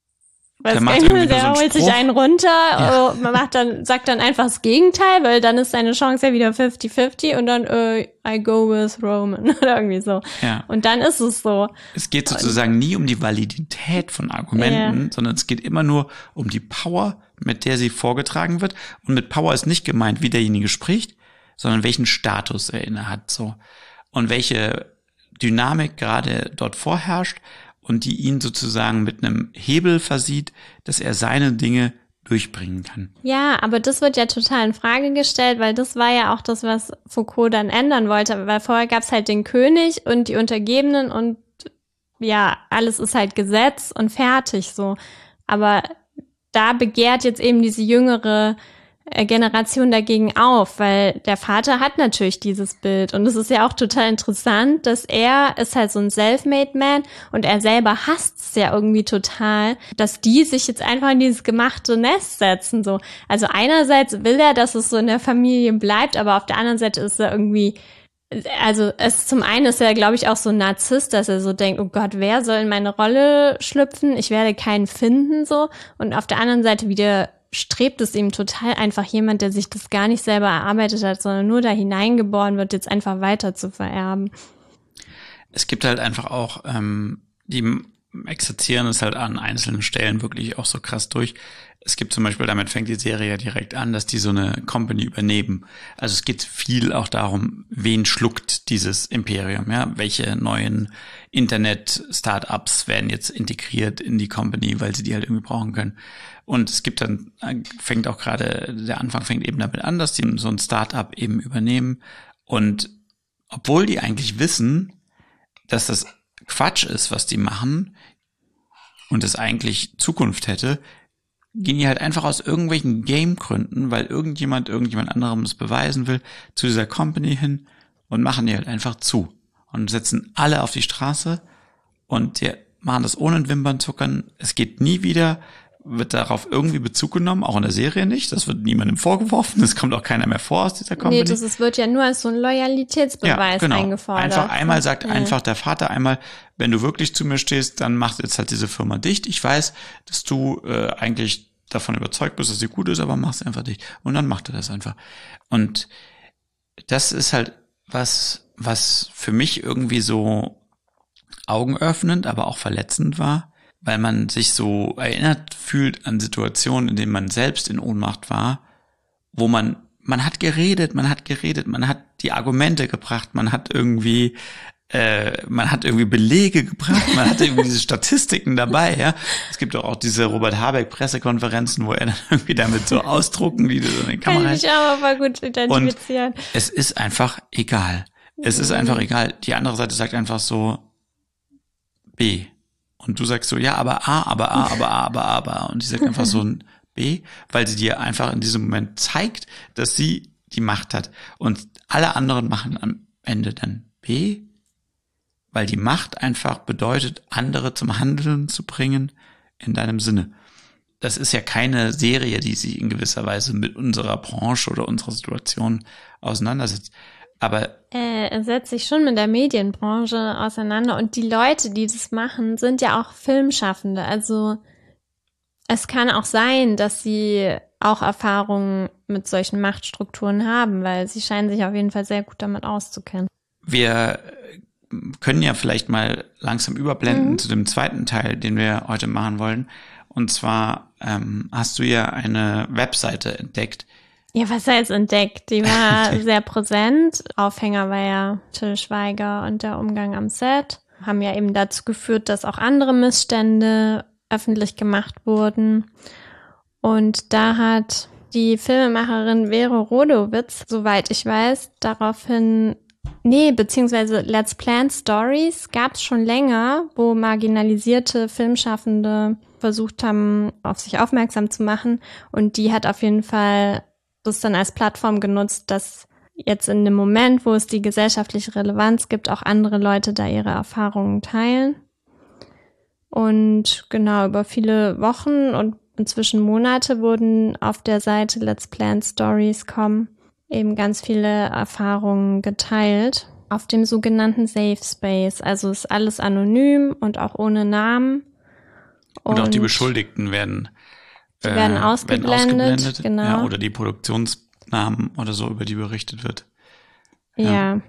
weiß Der macht gar nicht, irgendwie nur der so einen holt sich Spruch. einen runter, Ja. oh, man macht dann, sagt dann einfach das Gegenteil, weil dann ist seine Chance ja wieder fifty fifty und dann, äh, I go with Roman oder irgendwie so. Ja. Und dann ist es so. Es geht sozusagen nie um die Validität von Argumenten, Ja. sondern es geht immer nur um die Power, mit der sie vorgetragen wird. Und mit Power ist nicht gemeint, wie derjenige spricht, sondern welchen Status er innehat, so. Und welche Dynamik gerade dort vorherrscht und die ihn sozusagen mit einem Hebel versieht, dass er seine Dinge durchbringen kann. Ja, aber das wird ja total in Frage gestellt, weil das war ja auch das, was Foucault dann ändern wollte, weil vorher gab's halt den König und die Untergebenen und ja, alles ist halt Gesetz und fertig so. Aber da begehrt jetzt eben diese jüngere äh, Generation dagegen auf, weil der Vater hat natürlich dieses Bild und es ist ja auch total interessant, dass er ist halt so ein Self-made Man und er selber hasst es ja irgendwie total, dass die sich jetzt einfach in dieses gemachte Nest setzen, so. Also einerseits will er, dass es so in der Familie bleibt, aber auf der anderen Seite ist er irgendwie, also es zum einen ist er, glaube ich, auch so ein Narzisst, dass er so denkt, oh Gott, wer soll in meine Rolle schlüpfen? Ich werde keinen finden, so. Und auf der anderen Seite wieder strebt es ihm total einfach jemand, der sich das gar nicht selber erarbeitet hat, sondern nur da hineingeboren wird, jetzt einfach weiter zu vererben. Es gibt halt einfach auch, ähm, die exerzieren es halt an einzelnen Stellen wirklich auch so krass durch. Es gibt zum Beispiel, damit fängt die Serie ja direkt an, dass die so eine Company übernehmen. Also es geht viel auch darum, wen schluckt dieses Imperium, ja? Welche neuen Internet-Startups werden jetzt integriert in die Company, weil sie die halt irgendwie brauchen können. Und es gibt dann, fängt auch gerade, der Anfang fängt eben damit an, dass die so ein Startup eben übernehmen. Und obwohl die eigentlich wissen, dass das Quatsch ist, was die machen und es eigentlich Zukunft hätte, gehen die halt einfach aus irgendwelchen Game-Gründen, weil irgendjemand irgendjemand anderem es beweisen will, zu dieser Company hin und machen die halt einfach zu und setzen alle auf die Straße und die machen das ohne Wimpernzuckern. Es geht nie wieder, wird darauf irgendwie Bezug genommen, auch in der Serie nicht. Das wird niemandem vorgeworfen, es kommt auch keiner mehr vor aus dieser Company. Nee, das ist, wird ja nur als so ein Loyalitätsbeweis ja, genau. eingefordert. Einfach einmal sagt ja. einfach der Vater einmal, wenn du wirklich zu mir stehst, dann macht jetzt halt diese Firma dicht. Ich weiß, dass du äh, eigentlich davon überzeugt bist, dass sie gut ist, aber mach's einfach dicht. Und dann macht er das einfach. Und das ist halt was, was für mich irgendwie so augenöffnend, aber auch verletzend war, weil man sich so erinnert fühlt an Situationen, in denen man selbst in Ohnmacht war, wo man, man hat geredet, man hat geredet, man hat die Argumente gebracht, man hat irgendwie, äh, man hat irgendwie Belege gebracht, man hat irgendwie diese Statistiken dabei, ja. Es gibt doch auch diese Robert Habeck Pressekonferenzen, wo er dann irgendwie damit so ausdrucken, die so in die Kamera. Kann ich aber mal gut identifizieren. Und es ist einfach egal. Es ist einfach egal. Die andere Seite sagt einfach so B. Und du sagst so, ja, aber A, aber A, aber A, aber A, aber A. Und die sagt einfach so ein B, weil sie dir einfach in diesem Moment zeigt, dass sie die Macht hat. Und alle anderen machen am Ende dann B, weil die Macht einfach bedeutet, andere zum Handeln zu bringen in deinem Sinne. Das ist ja keine Serie, die sich in gewisser Weise mit unserer Branche oder unserer Situation auseinandersetzt. Aber äh, er setzt sich schon mit der Medienbranche auseinander und die Leute, die das machen, sind ja auch Filmschaffende. Also es kann auch sein, dass sie auch Erfahrungen mit solchen Machtstrukturen haben, weil sie scheinen sich auf jeden Fall sehr gut damit auszukennen. wir können ja vielleicht mal langsam überblenden Mhm. zu dem zweiten Teil, den wir heute machen wollen. Und zwar ähm, hast du ja eine Webseite entdeckt. Ja, was heißt entdeckt? Die war sehr präsent. Aufhänger war ja Til Schweiger und der Umgang am Set. Haben ja eben dazu geführt, dass auch andere Missstände öffentlich gemacht wurden. Und da hat die Filmemacherin Vero Rodowitz, soweit ich weiß, daraufhin, nee, beziehungsweise Let's Plan Stories gab es schon länger, wo marginalisierte Filmschaffende versucht haben, auf sich aufmerksam zu machen. Und die hat auf jeden Fall das dann als Plattform genutzt, dass jetzt in dem Moment, wo es die gesellschaftliche Relevanz gibt, auch andere Leute da ihre Erfahrungen teilen. Und genau, über viele Wochen und inzwischen Monate wurden auf der Seite Let's Plan Stories Punkt com eben ganz viele Erfahrungen geteilt auf dem sogenannten Safe Space. Also ist alles anonym und auch ohne Namen. Und, und auch die Beschuldigten werden, die äh, werden ausgeblendet, werden ausgeblendet genau. Ja, oder die Produktionsnamen oder so, über die berichtet wird. Ja. ja.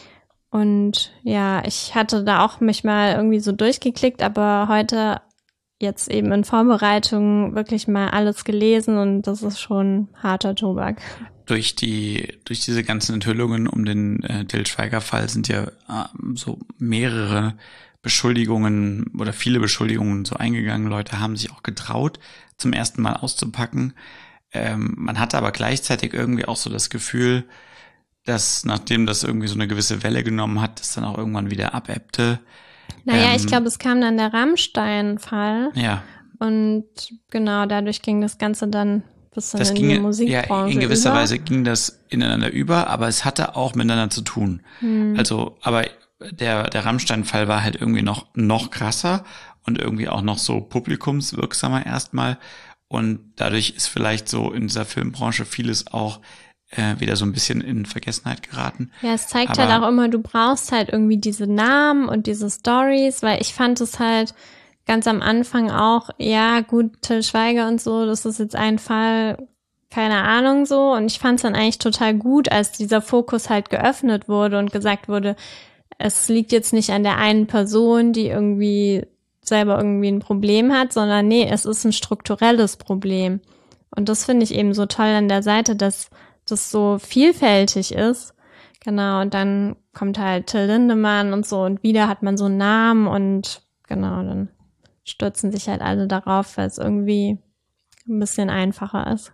Und ja, ich hatte da auch mich mal irgendwie so durchgeklickt, aber heute jetzt eben in Vorbereitung wirklich mal alles gelesen und das ist schon harter Tobak. Durch die, durch diese ganzen Enthüllungen um den äh, Til Schweiger-Fall sind ja äh, so mehrere Beschuldigungen oder viele Beschuldigungen so eingegangen. Leute haben sich auch getraut, zum ersten Mal auszupacken. Ähm, man hatte aber gleichzeitig irgendwie auch so das Gefühl, dass nachdem das irgendwie so eine gewisse Welle genommen hat, das dann auch irgendwann wieder abebbte. Naja, ähm, ich glaube, es kam dann der Rammstein-Fall. Ja. Und genau, dadurch ging das Ganze dann ein bisschen das in ging, die Musikbranche ja, in gewisser über. Weise ging das ineinander über, aber es hatte auch miteinander zu tun. Hm. Also, aber der, der Rammstein-Fall war halt irgendwie noch, noch krasser und irgendwie auch noch so publikumswirksamer erstmal. Und dadurch ist vielleicht so in dieser Filmbranche vieles auch äh, wieder so ein bisschen in Vergessenheit geraten. Ja, es zeigt Aber halt auch immer, du brauchst halt irgendwie diese Namen und diese Stories, weil ich fand es halt ganz am Anfang auch, ja gut, Til Schweiger und so, das ist jetzt ein Fall, keine Ahnung so. Und ich fand es dann eigentlich total gut, als dieser Fokus halt geöffnet wurde und gesagt wurde, es liegt jetzt nicht an der einen Person, die irgendwie selber irgendwie ein Problem hat, sondern nee, es ist ein strukturelles Problem. Und das finde ich eben so toll an der Seite, dass das so vielfältig ist. Genau, und dann kommt halt Till Lindemann und so und wieder hat man so einen Namen und genau, dann stürzen sich halt alle darauf, weil es irgendwie ein bisschen einfacher ist.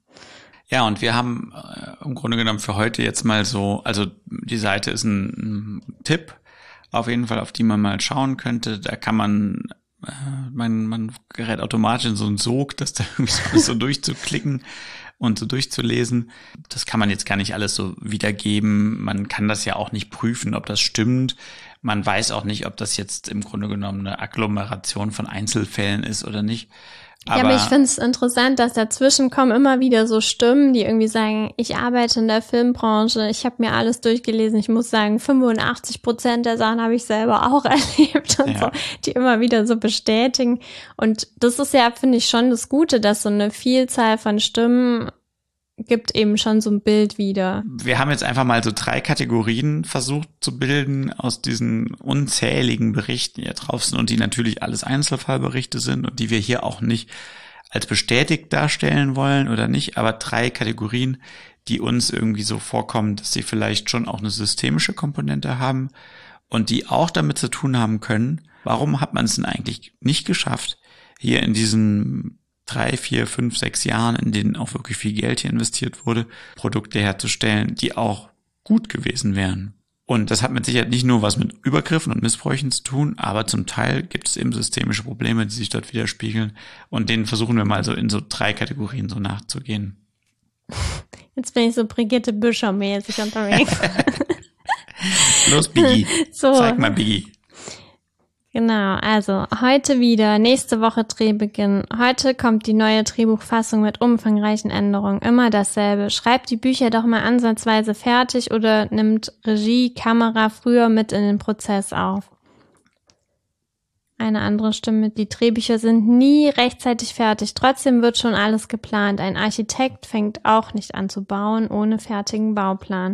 Ja, und wir haben äh, im Grunde genommen für heute jetzt mal so, also die Seite ist ein, ein Tipp, auf jeden Fall, auf die man mal schauen könnte. Da kann man, äh, man, man gerät automatisch in so einen Sog, das da irgendwie so, alles so durchzuklicken und so durchzulesen. Das kann man jetzt gar nicht alles so wiedergeben. Man kann das ja auch nicht prüfen, ob das stimmt. Man weiß auch nicht, ob das jetzt im Grunde genommen eine Agglomeration von Einzelfällen ist oder nicht. Aber ja, aber ich finde es interessant, dass dazwischen kommen immer wieder so Stimmen, die irgendwie sagen, ich arbeite in der Filmbranche, ich habe mir alles durchgelesen. Ich muss sagen, fünfundachtzig Prozent der Sachen habe ich selber auch erlebt und ja. so, die immer wieder so bestätigen. Und das ist ja, finde ich, schon das Gute, dass so eine Vielzahl von Stimmen gibt eben schon so ein Bild wieder. Wir haben jetzt einfach mal so drei Kategorien versucht zu bilden aus diesen unzähligen Berichten, die hier drauf sind und die natürlich alles Einzelfallberichte sind und die wir hier auch nicht als bestätigt darstellen wollen oder nicht, aber drei Kategorien, die uns irgendwie so vorkommen, dass sie vielleicht schon auch eine systemische Komponente haben und die auch damit zu tun haben können, warum hat man es denn eigentlich nicht geschafft, hier in diesen drei, vier, fünf, sechs Jahren, in denen auch wirklich viel Geld hier investiert wurde, Produkte herzustellen, die auch gut gewesen wären. Und das hat mit Sicherheit nicht nur was mit Übergriffen und Missbräuchen zu tun, aber zum Teil gibt es eben systemische Probleme, die sich dort widerspiegeln. Und denen versuchen wir mal so in so drei Kategorien so nachzugehen. Jetzt bin ich so Brigitte Büscher-mäßig unterwegs. Los, Biggie. So. Zeig mal, Biggie. Genau, also heute wieder, nächste Woche Drehbeginn. Heute kommt die neue Drehbuchfassung mit umfangreichen Änderungen. Immer dasselbe. Schreibt die Bücher doch mal ansatzweise fertig oder nimmt Regie, Kamera früher mit in den Prozess auf. Eine andere Stimme, die Drehbücher sind nie rechtzeitig fertig. Trotzdem wird schon alles geplant. Ein Architekt fängt auch nicht an zu bauen ohne fertigen Bauplan.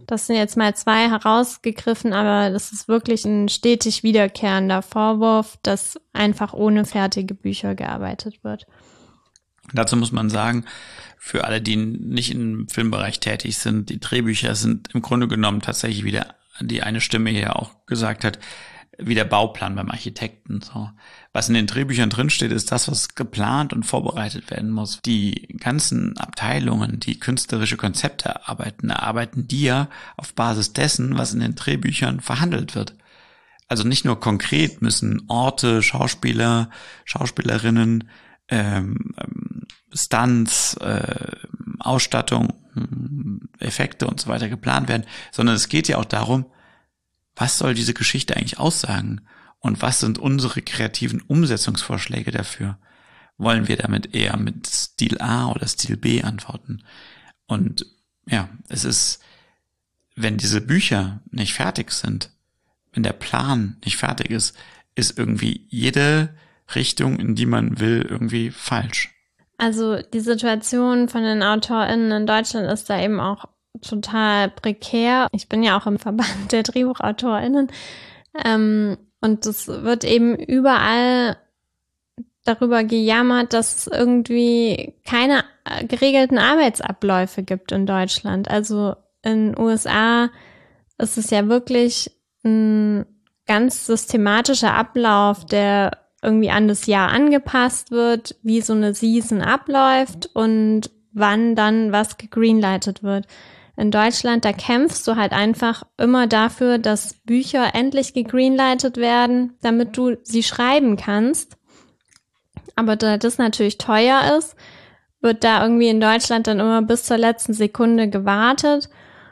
Das sind jetzt mal zwei herausgegriffen, aber das ist wirklich ein stetig wiederkehrender Vorwurf, dass einfach ohne fertige Bücher gearbeitet wird. Dazu muss man sagen, für alle, die nicht im Filmbereich tätig sind, die Drehbücher sind im Grunde genommen tatsächlich wieder, die eine Stimme hier auch gesagt hat, wie der Bauplan beim Architekten. So, was in den Drehbüchern drinsteht, ist das, was geplant und vorbereitet werden muss. Die ganzen Abteilungen, die künstlerische Konzepte erarbeiten, erarbeiten die ja auf Basis dessen, was in den Drehbüchern verhandelt wird. Also nicht nur konkret müssen Orte, Schauspieler, Schauspielerinnen, ähm, Stunts, äh, Ausstattung, Effekte und so weiter geplant werden, sondern es geht ja auch darum, was soll diese Geschichte eigentlich aussagen und was sind unsere kreativen Umsetzungsvorschläge dafür? Wollen wir damit eher mit Stil A oder Stil B antworten? Und ja, es ist, wenn diese Bücher nicht fertig sind, wenn der Plan nicht fertig ist, ist irgendwie jede Richtung, in die man will, irgendwie falsch. Also die Situation von den AutorInnen in Deutschland ist da eben auch total prekär. Ich bin ja auch im Verband der DrehbuchautorInnen ähm, und es wird eben überall darüber gejammert, dass es irgendwie keine geregelten Arbeitsabläufe gibt in Deutschland. Also in den U S A ist es ja wirklich ein ganz systematischer Ablauf, der irgendwie an das Jahr angepasst wird, wie so eine Season abläuft und wann dann was gegreenlightet wird. In Deutschland, da kämpfst du halt einfach immer dafür, dass Bücher endlich gegreenlightet werden, damit du sie schreiben kannst. Aber da das natürlich teuer ist, wird da irgendwie in Deutschland dann immer bis zur letzten Sekunde gewartet.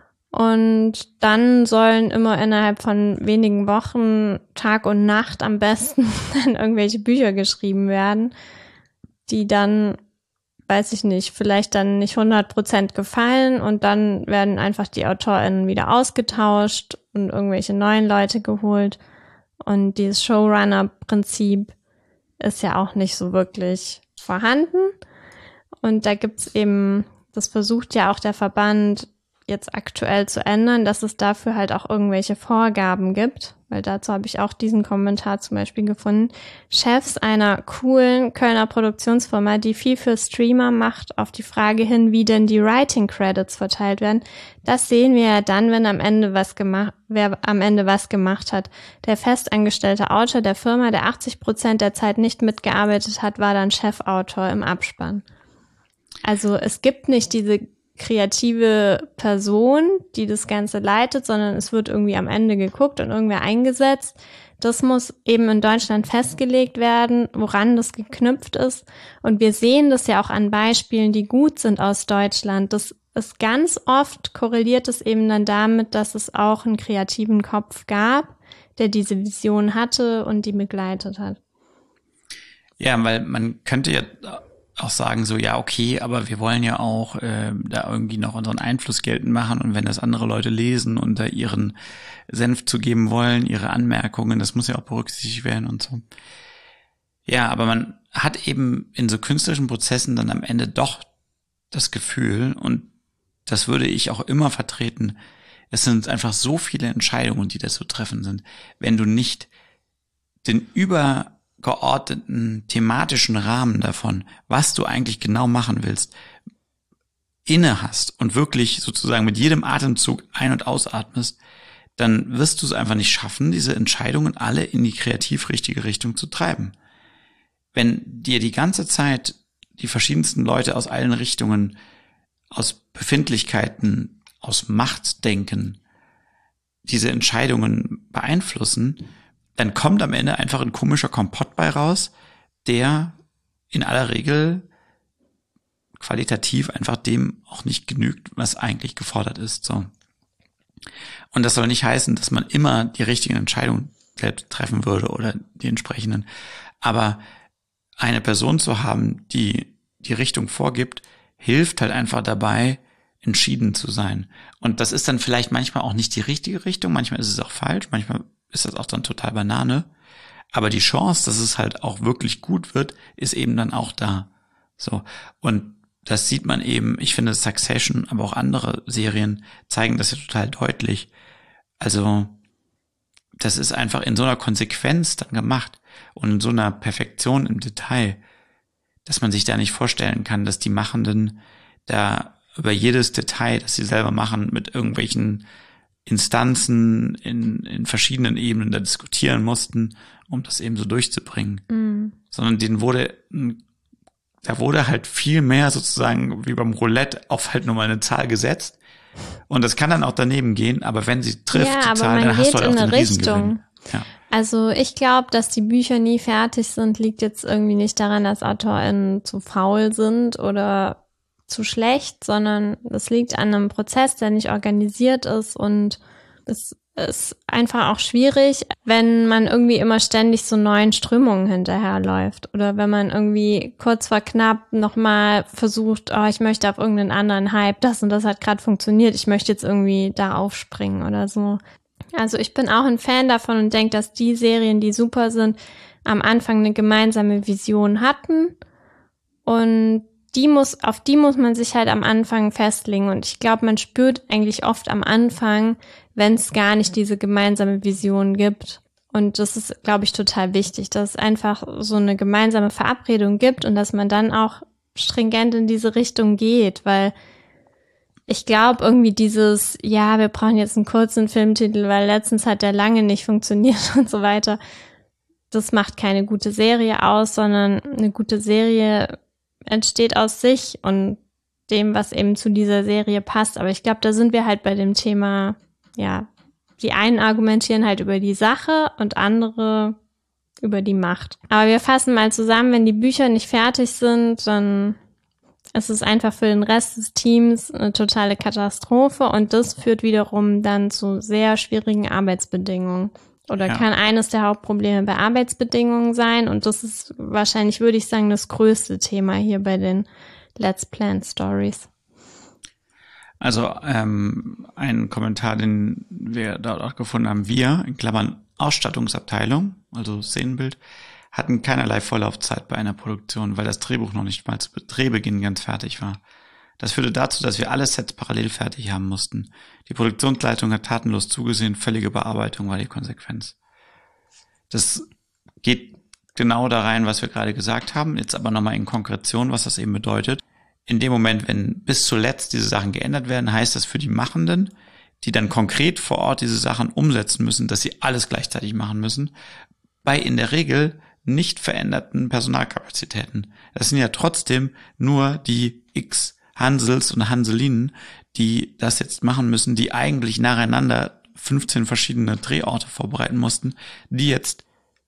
Und dann sollen immer innerhalb von wenigen Wochen, Tag und Nacht am besten, dann irgendwelche Bücher geschrieben werden, die dann, weiß ich nicht, vielleicht dann nicht hundert Prozent gefallen und dann werden einfach die AutorInnen wieder ausgetauscht und irgendwelche neuen Leute geholt. Und dieses Showrunner-Prinzip ist ja auch nicht so wirklich vorhanden. Und da gibt's eben, das versucht ja auch der Verband jetzt aktuell zu ändern, dass es dafür halt auch irgendwelche Vorgaben gibt, weil dazu habe ich auch diesen Kommentar zum Beispiel gefunden. Chefs einer coolen Kölner Produktionsfirma, die viel für Streamer macht, auf die Frage hin, wie denn die Writing Credits verteilt werden, das sehen wir ja dann, wenn am Ende was gemacht, wer am Ende was gemacht hat. Der festangestellte Autor der Firma, der achtzig Prozent der Zeit nicht mitgearbeitet hat, war dann Chefautor im Abspann. Also es gibt nicht diese kreative Person, die das Ganze leitet, sondern es wird irgendwie am Ende geguckt und irgendwer eingesetzt. Das muss eben in Deutschland festgelegt werden, woran das geknüpft ist. Und wir sehen das ja auch an Beispielen, die gut sind aus Deutschland. Das ist ganz oft korreliert es eben dann damit, dass es auch einen kreativen Kopf gab, der diese Vision hatte und die begleitet hat. Ja, weil man könnte ja auch sagen so, ja, okay, aber wir wollen ja auch äh, da irgendwie noch unseren Einfluss geltend machen und wenn das andere Leute lesen und da ihren Senf zu geben wollen, ihre Anmerkungen, das muss ja auch berücksichtigt werden und so. Ja, aber man hat eben in so künstlerischen Prozessen dann am Ende doch das Gefühl, und das würde ich auch immer vertreten, es sind einfach so viele Entscheidungen, die da zu treffen sind. Wenn du nicht den über geordneten thematischen Rahmen davon, was du eigentlich genau machen willst, inne hast und wirklich sozusagen mit jedem Atemzug ein- und ausatmest, dann wirst du es einfach nicht schaffen, diese Entscheidungen alle in die kreativ richtige Richtung zu treiben. Wenn dir die ganze Zeit die verschiedensten Leute aus allen Richtungen, aus Befindlichkeiten, aus Machtdenken diese Entscheidungen beeinflussen, dann kommt am Ende einfach ein komischer Kompott bei raus, der in aller Regel qualitativ einfach dem auch nicht genügt, was eigentlich gefordert ist. So. Und das soll nicht heißen, dass man immer die richtigen Entscheidungen selbst treffen würde oder die entsprechenden. Aber eine Person zu haben, die die Richtung vorgibt, hilft halt einfach dabei, entschieden zu sein. Und das ist dann vielleicht manchmal auch nicht die richtige Richtung, manchmal ist es auch falsch, manchmal ist das auch dann total Banane. Aber die Chance, dass es halt auch wirklich gut wird, ist eben dann auch da. So. Und das sieht man eben, ich finde Succession, aber auch andere Serien zeigen das ja total deutlich. Also das ist einfach in so einer Konsequenz dann gemacht und in so einer Perfektion im Detail, dass man sich da nicht vorstellen kann, dass die Machenden da über jedes Detail, das sie selber machen, mit irgendwelchen Instanzen in, in verschiedenen Ebenen da diskutieren mussten, um das eben so durchzubringen. Mhm. Sondern denen wurde, da wurde halt viel mehr sozusagen wie beim Roulette auf halt nur mal eine Zahl gesetzt. Und das kann dann auch daneben gehen, aber wenn sie trifft, ja, die Zahl, dann hast du halt auch den Riesengewinn. Ja. Also ich glaube, dass die Bücher nie fertig sind, liegt jetzt irgendwie nicht daran, dass AutorInnen zu faul sind oder zu schlecht, sondern es liegt an einem Prozess, der nicht organisiert ist, und es ist einfach auch schwierig, wenn man irgendwie immer ständig so neuen Strömungen hinterherläuft oder wenn man irgendwie kurz vor knapp nochmal versucht, oh, ich möchte auf irgendeinen anderen Hype, das und das hat gerade funktioniert, ich möchte jetzt irgendwie da aufspringen oder so. Also ich bin auch ein Fan davon und denke, dass die Serien, die super sind, am Anfang eine gemeinsame Vision hatten, und die muss, auf die muss man sich halt am Anfang festlegen, und ich glaube, man spürt eigentlich oft am Anfang, wenn es gar nicht diese gemeinsame Vision gibt, und das ist, glaube ich, total wichtig, dass es einfach so eine gemeinsame Verabredung gibt und dass man dann auch stringent in diese Richtung geht, weil ich glaube irgendwie dieses, ja, wir brauchen jetzt einen kurzen Filmtitel, weil letztens hat der lange nicht funktioniert und so weiter, das macht keine gute Serie aus, sondern eine gute Serie entsteht aus sich und dem, was eben zu dieser Serie passt. Aber ich glaube, da sind wir halt bei dem Thema, ja, die einen argumentieren halt über die Sache und andere über die Macht. Aber wir fassen mal zusammen, wenn die Bücher nicht fertig sind, dann ist es einfach für den Rest des Teams eine totale Katastrophe, und das führt wiederum dann zu sehr schwierigen Arbeitsbedingungen. Oder ja. kann eines der Hauptprobleme bei Arbeitsbedingungen sein, und das ist wahrscheinlich, würde ich sagen, das größte Thema hier bei den Let's Plan Stories. Also ähm, ein Kommentar, den wir dort auch gefunden haben, wir, in Klammern Ausstattungsabteilung, also Szenenbild, hatten keinerlei Vorlaufzeit bei einer Produktion, weil das Drehbuch noch nicht mal zu Drehbeginn ganz fertig war. Das führte dazu, dass wir alle Sets parallel fertig haben mussten. Die Produktionsleitung hat tatenlos zugesehen, völlige Bearbeitung war die Konsequenz. Das geht genau da rein, was wir gerade gesagt haben, jetzt aber nochmal in Konkretion, was das eben bedeutet. In dem Moment, wenn bis zuletzt diese Sachen geändert werden, heißt das für die Machenden, die dann konkret vor Ort diese Sachen umsetzen müssen, dass sie alles gleichzeitig machen müssen, bei in der Regel nicht veränderten Personalkapazitäten. Das sind ja trotzdem nur die X Hansels und Hanselinen, die das jetzt machen müssen, die eigentlich nacheinander fünfzehn verschiedene Drehorte vorbereiten mussten, die jetzt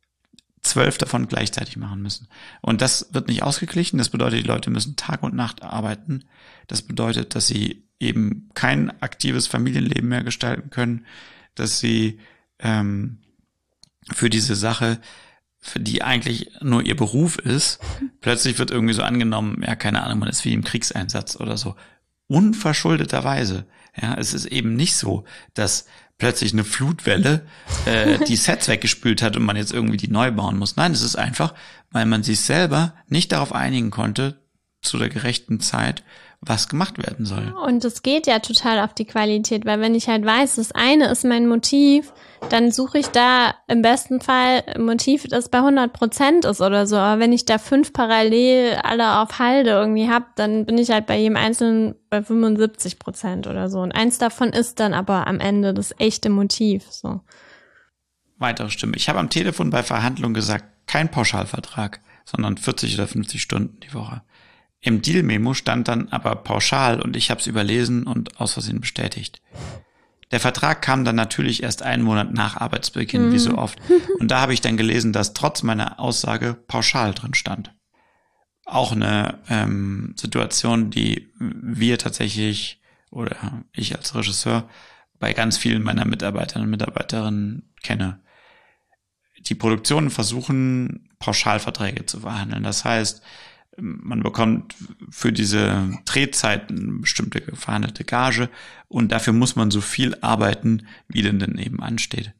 zwölf davon gleichzeitig machen müssen. Und das wird nicht ausgeglichen. Das bedeutet, die Leute müssen Tag und Nacht arbeiten. Das bedeutet, dass sie eben kein aktives Familienleben mehr gestalten können, dass sie ähm, für diese Sache, für die eigentlich nur ihr Beruf ist, plötzlich wird irgendwie so angenommen, ja, keine Ahnung, man ist wie im Kriegseinsatz oder so. Unverschuldeterweise. Ja, es ist eben nicht so, dass plötzlich eine Flutwelle äh, die Sets weggespült hat und man jetzt irgendwie die neu bauen muss. Nein, es ist einfach, weil man sich selber nicht darauf einigen konnte, zu der gerechten Zeit, was gemacht werden soll. Und es geht ja total auf die Qualität, weil wenn ich halt weiß, das eine ist mein Motiv, dann suche ich da im besten Fall ein Motiv, das bei hundert Prozent ist oder so. Aber wenn ich da fünf parallel alle auf Halde irgendwie hab, dann bin ich halt bei jedem Einzelnen bei fünfundsiebzig Prozent oder so. Und eins davon ist dann aber am Ende das echte Motiv. So. Weitere Stimme. Ich habe am Telefon bei Verhandlungen gesagt, kein Pauschalvertrag, sondern vierzig oder fünfzig Stunden die Woche. Im Deal-Memo stand dann aber pauschal und ich habe es überlesen und aus Versehen bestätigt. Der Vertrag kam dann natürlich erst einen Monat nach Arbeitsbeginn, mhm. wie so oft. Und da habe ich dann gelesen, dass trotz meiner Aussage pauschal drin stand. Auch eine ähm, Situation, die wir tatsächlich, oder ich als Regisseur, bei ganz vielen meiner Mitarbeiterinnen und Mitarbeiterinnen kenne. Die Produktionen versuchen, Pauschalverträge zu verhandeln. Das heißt, man bekommt für diese Drehzeiten eine bestimmte verhandelte Gage und dafür muss man so viel arbeiten, wie denn denn eben ansteht.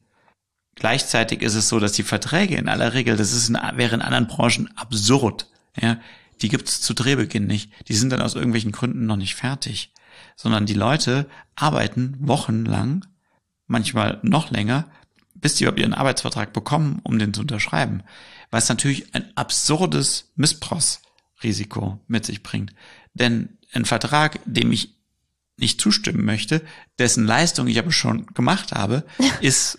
Gleichzeitig ist es so, dass die Verträge in aller Regel, das ist in, wäre in anderen Branchen absurd, ja, die gibt's zu Drehbeginn nicht. Die sind dann aus irgendwelchen Gründen noch nicht fertig. Sondern die Leute arbeiten wochenlang, manchmal noch länger, bis die überhaupt ihren Arbeitsvertrag bekommen, um den zu unterschreiben. Was natürlich ein absurdes Missbrauchsrisiko mit sich bringt. Denn ein Vertrag, dem ich nicht zustimmen möchte, dessen Leistung ich aber schon gemacht habe, ist,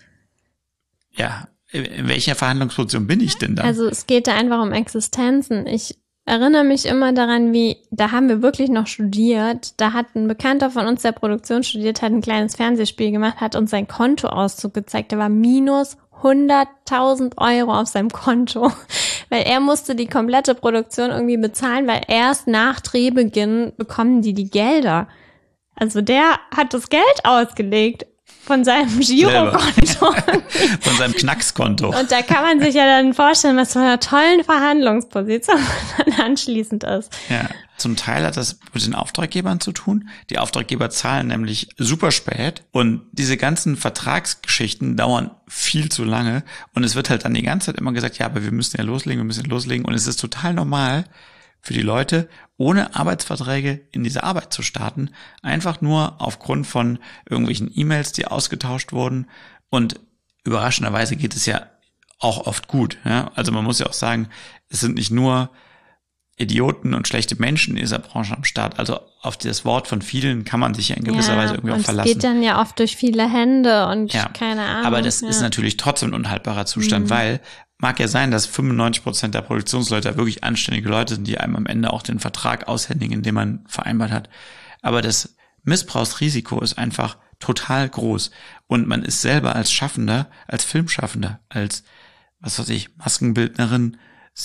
ja, in welcher Verhandlungsposition bin ich denn da? Also es geht da einfach um Existenzen. Ich erinnere mich immer daran, wie, da haben wir wirklich noch studiert, da hat ein Bekannter von uns, der Produktion studiert hat, ein kleines Fernsehspiel gemacht, hat uns sein Kontoauszug gezeigt, der war minus hunderttausend Euro auf seinem Konto, weil er musste die komplette Produktion irgendwie bezahlen, weil erst nach Drehbeginn bekommen die die Gelder. Also der hat das Geld ausgelegt von seinem Girokonto. Von seinem Knackskonto. Und da kann man sich ja dann vorstellen, was für eine tollen Verhandlungsposition dann anschließend ist. Ja, zum Teil hat das mit den Auftraggebern zu tun. Die Auftraggeber zahlen nämlich super spät und diese ganzen Vertragsgeschichten dauern viel zu lange und es wird halt dann die ganze Zeit immer gesagt, ja, aber wir müssen ja loslegen, wir müssen ja loslegen und es ist total normal für die Leute, ohne Arbeitsverträge in diese Arbeit zu starten, einfach nur aufgrund von irgendwelchen E-Mails, die ausgetauscht wurden. Und überraschenderweise geht es ja auch oft gut. Ja? Also man muss ja auch sagen, es sind nicht nur Idioten und schlechte Menschen in dieser Branche am Start. Also auf das Wort von vielen kann man sich ja in gewisser ja, Weise irgendwie auch verlassen. Es geht dann ja oft durch viele Hände und ja, keine Ahnung. Aber das ja. ist natürlich trotzdem ein unhaltbarer Zustand, mhm. weil mag ja sein, dass fünfundneunzig Prozent der Produktionsleute wirklich anständige Leute sind, die einem am Ende auch den Vertrag aushändigen, den man vereinbart hat. Aber das Missbrauchsrisiko ist einfach total groß. Und man ist selber als Schaffender, als Filmschaffender, als, was weiß ich, Maskenbildnerin,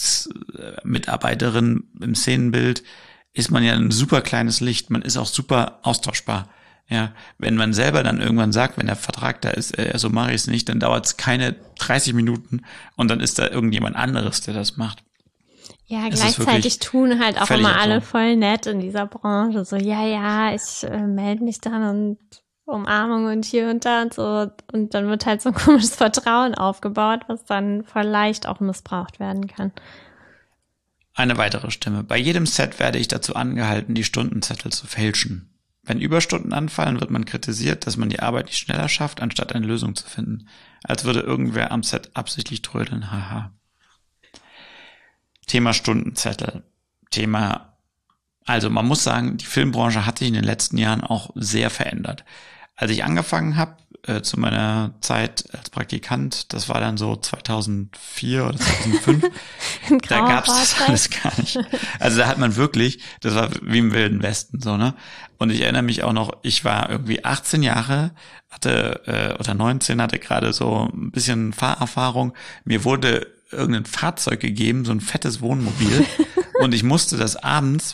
Mitarbeiterin im Szenenbild, ist man ja ein super kleines Licht. Man ist auch super austauschbar. Ja, wenn man selber dann irgendwann sagt, wenn der Vertrag da ist, äh, so mache ich es nicht, dann dauert es keine dreißig Minuten und dann ist da irgendjemand anderes, der das macht. Ja, das gleichzeitig tun halt auch immer alle absurd. Voll nett in dieser Branche. So, ja, ja, ich äh, melde mich dann und Umarmung und hier und da und so. Und dann wird halt so ein komisches Vertrauen aufgebaut, was dann voll leicht auch missbraucht werden kann. Eine weitere Stimme. Bei jedem Set werde ich dazu angehalten, die Stundenzettel zu fälschen. Wenn Überstunden anfallen, wird man kritisiert, dass man die Arbeit nicht schneller schafft, anstatt eine Lösung zu finden. Als würde irgendwer am Set absichtlich trödeln. Haha. Thema Stundenzettel. Thema, also man muss sagen, die Filmbranche hat sich in den letzten Jahren auch sehr verändert. Als ich angefangen habe, äh, zu meiner Zeit als Praktikant, das war dann so zweitausendvier oder zweitausendfünf, da gab's das alles gar nicht. Also da hat man wirklich, das war wie im Wilden Westen so, ne? Und ich erinnere mich auch noch, ich war irgendwie achtzehn Jahre, hatte äh, oder neunzehn, hatte gerade so ein bisschen Fahrerfahrung. Mir wurde irgendein Fahrzeug gegeben, so ein fettes Wohnmobil und ich musste das abends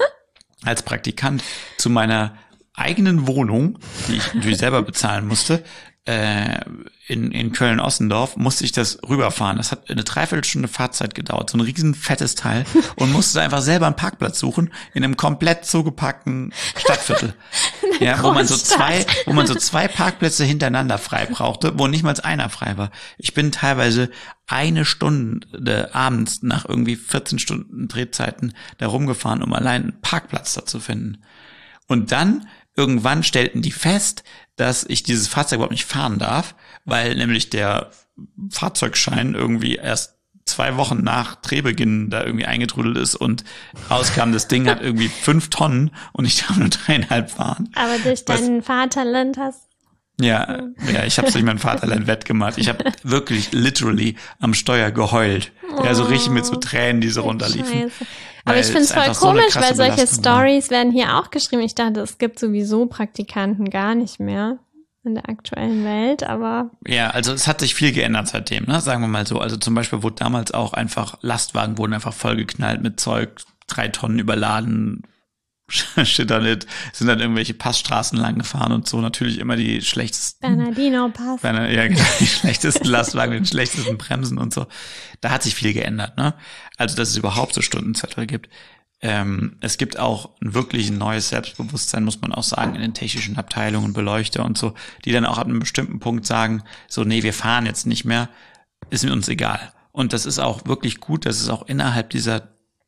als Praktikant zu meiner eigenen Wohnung, die ich natürlich selber bezahlen musste, äh, in, in Köln-Ossendorf, musste ich das rüberfahren. Das hat eine Dreiviertelstunde Fahrzeit gedauert, so ein riesen fettes Teil und musste einfach selber einen Parkplatz suchen in einem komplett zugepackten Stadtviertel. Ja, wo man so zwei, wo man so zwei Parkplätze hintereinander frei brauchte, wo nicht mal einer frei war. Ich bin teilweise eine Stunde abends nach irgendwie vierzehn Stunden Drehzeiten da rumgefahren, um allein einen Parkplatz da zu finden. Und dann irgendwann stellten die fest, dass ich dieses Fahrzeug überhaupt nicht fahren darf, weil nämlich der Fahrzeugschein irgendwie erst zwei Wochen nach Drehbeginn da irgendwie eingetrudelt ist und rauskam, das Ding hat irgendwie fünf Tonnen und ich darf nur dreieinhalb fahren. Aber durch dein Fahrtalent hast Ja, ja, ich habe durch mein Vaterland wettgemacht. Ich habe wirklich literally am Steuer geheult. Oh, ja, so richtig mit so Tränen, die so runterliefen. Scheiße. Aber ich finde es voll komisch, so weil solche Stories werden hier auch geschrieben. Ich dachte, es gibt sowieso Praktikanten gar nicht mehr in der aktuellen Welt, aber... Ja, also es hat sich viel geändert seitdem, ne? Sagen wir mal so. Also zum Beispiel wurde damals auch einfach, Lastwagen wurden einfach vollgeknallt mit Zeug, drei Tonnen überladen, shit on it, sind dann irgendwelche Passstraßen lang gefahren und so, natürlich immer die schlechtesten. Bernardino-Pass. Bernard, ja, genau, die schlechtesten Lastwagen, mit den schlechtesten Bremsen und so. Da hat sich viel geändert, ne? Also, dass es überhaupt so Stundenzettel gibt. Ähm, es gibt auch ein wirklich neues Selbstbewusstsein, muss man auch sagen, in den technischen Abteilungen, Beleuchter und so, die dann auch ab einem bestimmten Punkt sagen, so, nee, wir fahren jetzt nicht mehr, ist mir uns egal. Und das ist auch wirklich gut, dass es auch innerhalb dieser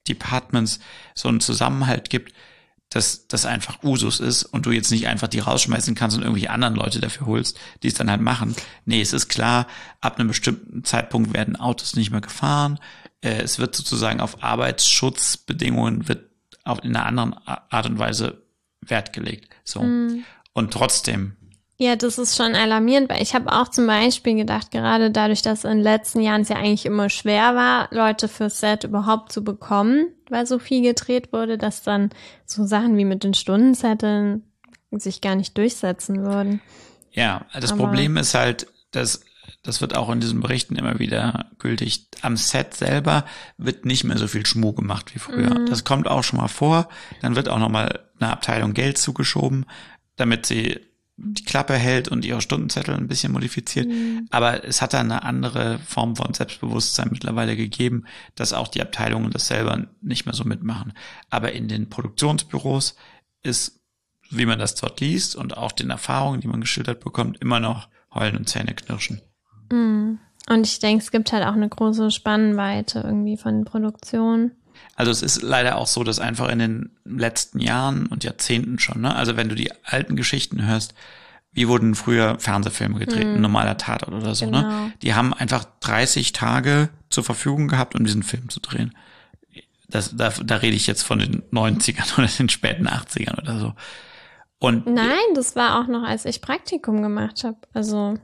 Departments so einen Zusammenhalt gibt, dass das einfach Usus ist und du jetzt nicht einfach die rausschmeißen kannst und irgendwie anderen Leute dafür holst, die es dann halt machen. Nee, es ist klar, ab einem bestimmten Zeitpunkt werden Autos nicht mehr gefahren. Äh, es wird sozusagen auf Arbeitsschutzbedingungen wird auch in einer anderen Art und Weise Wert gelegt. So. Mhm. Und trotzdem. Ja, das ist schon alarmierend, weil ich habe auch zum Beispiel gedacht, gerade dadurch, dass in den letzten Jahren es ja eigentlich immer schwer war, Leute fürs Set überhaupt zu bekommen, weil so viel gedreht wurde, dass dann so Sachen wie mit den Stundenzetteln sich gar nicht durchsetzen würden. Ja, das Aber Problem ist halt, dass das wird auch in diesen Berichten immer wieder gültig. Am Set selber wird nicht mehr so viel Schmuh gemacht wie früher. Mhm. Das kommt auch schon mal vor. Dann wird auch noch mal eine Abteilung Geld zugeschoben, damit sie die Klappe hält und ihre Stundenzettel ein bisschen modifiziert. Mhm. Aber es hat da eine andere Form von Selbstbewusstsein mittlerweile gegeben, dass auch die Abteilungen das selber nicht mehr so mitmachen. Aber in den Produktionsbüros ist, wie man das dort liest und auch den Erfahrungen, die man geschildert bekommt, immer noch Heulen und Zähneknirschen. Mhm. Und ich denke, es gibt halt auch eine große Spannweite irgendwie von Produktion. Also es ist leider auch so, dass einfach in den letzten Jahren und Jahrzehnten schon, ne, also wenn du die alten Geschichten hörst, wie wurden früher Fernsehfilme gedreht, mm. ein normaler Tatort oder so, genau. ne? Die haben einfach dreißig Tage zur Verfügung gehabt, um diesen Film zu drehen. Das, da, da rede ich jetzt von den neunzigern oder den späten achtzigern oder so. Und nein, das war auch noch, als ich Praktikum gemacht habe, also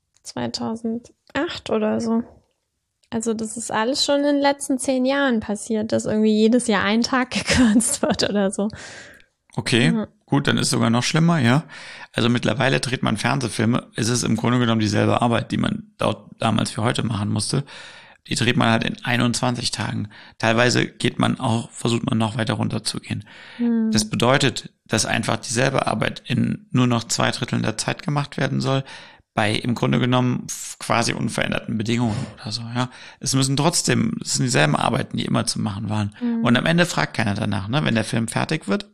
zweitausendacht oder so. Also das ist alles schon in den letzten zehn Jahren passiert, dass irgendwie jedes Jahr ein Tag gekürzt wird oder so. Okay, mhm. gut, dann ist sogar noch schlimmer, ja. Also mittlerweile dreht man Fernsehfilme. Es ist im Grunde genommen dieselbe Arbeit, die man dort damals wie heute machen musste. Die dreht man halt in einundzwanzig Tagen. Teilweise geht man auch, versucht man noch weiter runterzugehen. Mhm. Das bedeutet, dass einfach dieselbe Arbeit in nur noch zwei Dritteln der Zeit gemacht werden soll, bei im Grunde genommen quasi unveränderten Bedingungen oder so, ja. Es müssen trotzdem, es sind dieselben Arbeiten, die immer zu machen waren. Mhm. Und am Ende fragt keiner danach, ne, wenn der Film fertig wird.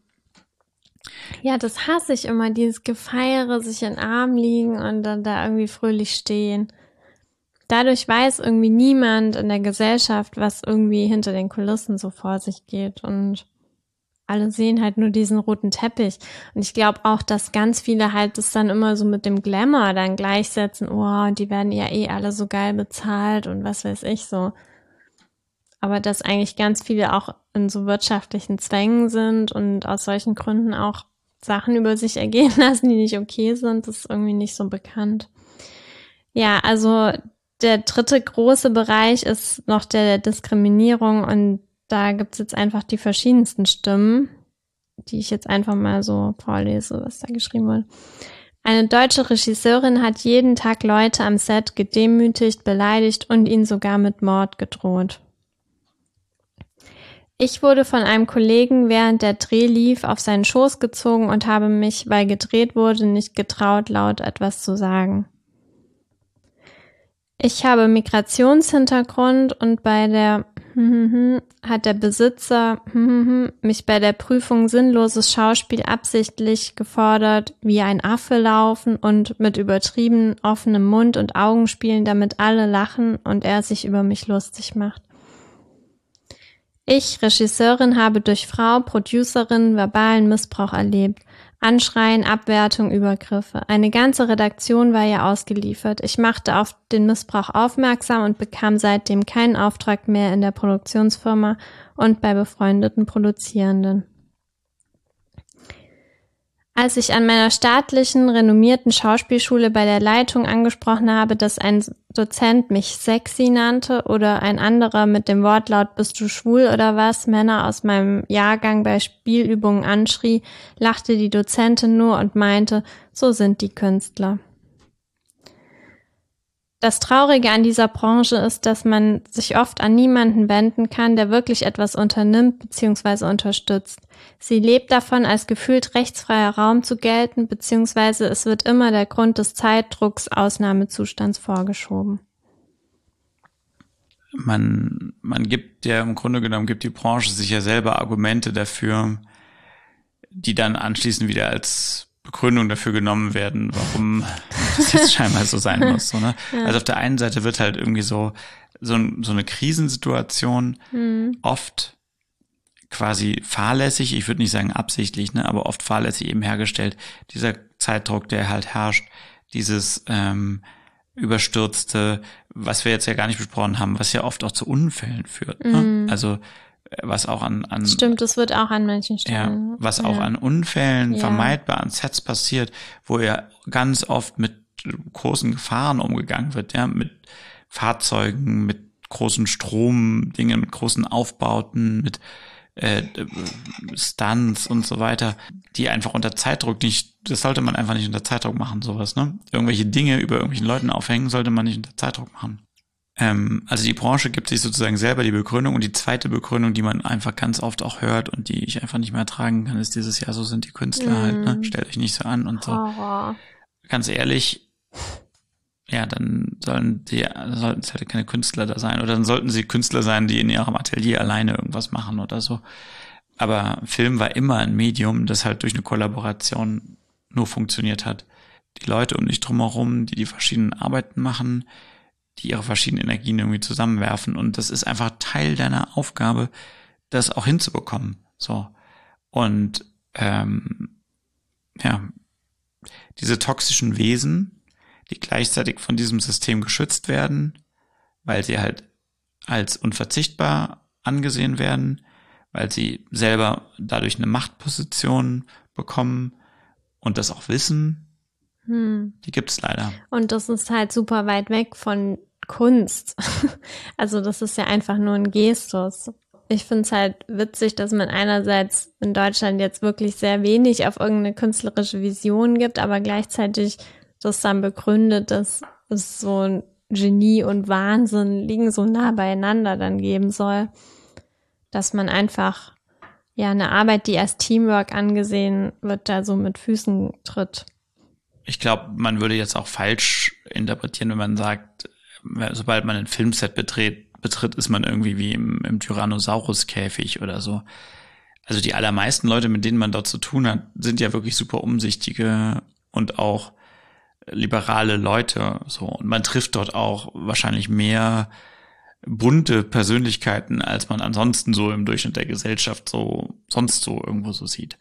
Ja, das hasse ich immer, dieses Gefeiere, sich in den Arm liegen und dann da irgendwie fröhlich stehen. Dadurch weiß irgendwie niemand in der Gesellschaft, was irgendwie hinter den Kulissen so vor sich geht und alle sehen halt nur diesen roten Teppich. Und ich glaube auch, dass ganz viele halt das dann immer so mit dem Glamour dann gleichsetzen. Oh, die werden ja eh alle so geil bezahlt und was weiß ich so. Aber dass eigentlich ganz viele auch in so wirtschaftlichen Zwängen sind und aus solchen Gründen auch Sachen über sich ergehen lassen, die nicht okay sind, das ist irgendwie nicht so bekannt. Ja, also der dritte große Bereich ist noch der der Diskriminierung und da gibt's jetzt einfach die verschiedensten Stimmen, die ich jetzt einfach mal so vorlese, was da geschrieben wird. Eine deutsche Regisseurin hat jeden Tag Leute am Set gedemütigt, beleidigt und ihnen sogar mit Mord gedroht. Ich wurde von einem Kollegen, während der Dreh lief, auf seinen Schoß gezogen und habe mich, weil gedreht wurde, nicht getraut, laut etwas zu sagen. Ich habe Migrationshintergrund und bei der hat der Besitzer mich bei der Prüfung sinnloses Schauspiel absichtlich gefordert, wie ein Affe laufen und mit übertrieben offenem Mund und Augen spielen, damit alle lachen und er sich über mich lustig macht. Ich, Regisseurin, habe durch Frau, Producerin, verbalen Missbrauch erlebt. Anschreien, Abwertung, Übergriffe. Eine ganze Redaktion war ja ausgeliefert. Ich machte auf den Missbrauch aufmerksam und bekam seitdem keinen Auftrag mehr in der Produktionsfirma und bei befreundeten Produzierenden. Als ich an meiner staatlichen, renommierten Schauspielschule bei der Leitung angesprochen habe, dass ein Dozent mich sexy nannte oder ein anderer mit dem Wortlaut "Bist du schwul oder was?" Männer aus meinem Jahrgang bei Spielübungen anschrie, lachte die Dozentin nur und meinte, so sind die Künstler. Das Traurige an dieser Branche ist, dass man sich oft an niemanden wenden kann, der wirklich etwas unternimmt bzw. unterstützt. Sie lebt davon, als gefühlt rechtsfreier Raum zu gelten, beziehungsweise es wird immer der Grund des Zeitdrucks Ausnahmezustands vorgeschoben. Man, man gibt ja im Grunde genommen, gibt die Branche sich ja selber Argumente dafür, die dann anschließend wieder als Begründung dafür genommen werden, warum das jetzt scheinbar so sein muss. So, ne? Ja. Also auf der einen Seite wird halt irgendwie so, so, so eine Krisensituation mhm. oft quasi fahrlässig, ich würde nicht sagen absichtlich, ne, aber oft fahrlässig eben hergestellt. Dieser Zeitdruck, der halt herrscht, dieses ähm, überstürzte, was wir jetzt ja gar nicht besprochen haben, was ja oft auch zu Unfällen führt. Ne? Mhm. Also was auch an, an Stimmt, das wird auch an manchen Stellen. Ja, was ja. auch an Unfällen ja. vermeidbar an Sets passiert, wo ja ganz oft mit großen Gefahren umgegangen wird, ja, mit Fahrzeugen, mit großen Stromdingen, mit großen Aufbauten, mit äh, Stunts und so weiter, die einfach unter Zeitdruck nicht, das sollte man einfach nicht unter Zeitdruck machen, sowas, ne? Irgendwelche Dinge über irgendwelchen Leuten aufhängen, sollte man nicht unter Zeitdruck machen. Ähm, also die Branche gibt sich sozusagen selber die Begründung, und die zweite Begründung, die man einfach ganz oft auch hört und die ich einfach nicht mehr ertragen kann, ist dieses Jahr, so sind die Künstler mm. halt, ne? Stellt euch nicht so an und so. Horror. Ganz ehrlich, ja, dann sollen die, sollten es halt keine Künstler da sein, oder dann sollten sie Künstler sein, die in ihrem Atelier alleine irgendwas machen oder so. Aber Film war immer ein Medium, das halt durch eine Kollaboration nur funktioniert hat. Die Leute um dich drumherum, die die verschiedenen Arbeiten machen, die ihre verschiedenen Energien irgendwie zusammenwerfen, und das ist einfach Teil deiner Aufgabe, das auch hinzubekommen. So. Und ähm, ja, diese toxischen Wesen, die gleichzeitig von diesem System geschützt werden, weil sie halt als unverzichtbar angesehen werden, weil sie selber dadurch eine Machtposition bekommen und das auch wissen, hm. die gibt's leider. Und das ist halt super weit weg von Kunst. Also das ist ja einfach nur ein Gestus. Ich finde es halt witzig, dass man einerseits in Deutschland jetzt wirklich sehr wenig auf irgendeine künstlerische Vision gibt, aber gleichzeitig das dann begründet, dass es so ein Genie und Wahnsinn liegen so nah beieinander dann geben soll, dass man einfach ja eine Arbeit, die als Teamwork angesehen wird, da so mit Füßen tritt. Ich glaube, man würde jetzt auch falsch interpretieren, wenn man sagt, sobald man ein Filmset betritt, betritt, ist man irgendwie wie im, im Tyrannosaurus-Käfig oder so. Also die allermeisten Leute, mit denen man dort zu tun hat, sind ja wirklich super umsichtige und auch liberale Leute. So. Und man trifft dort auch wahrscheinlich mehr bunte Persönlichkeiten, als man ansonsten so im Durchschnitt der Gesellschaft so sonst so irgendwo so sieht.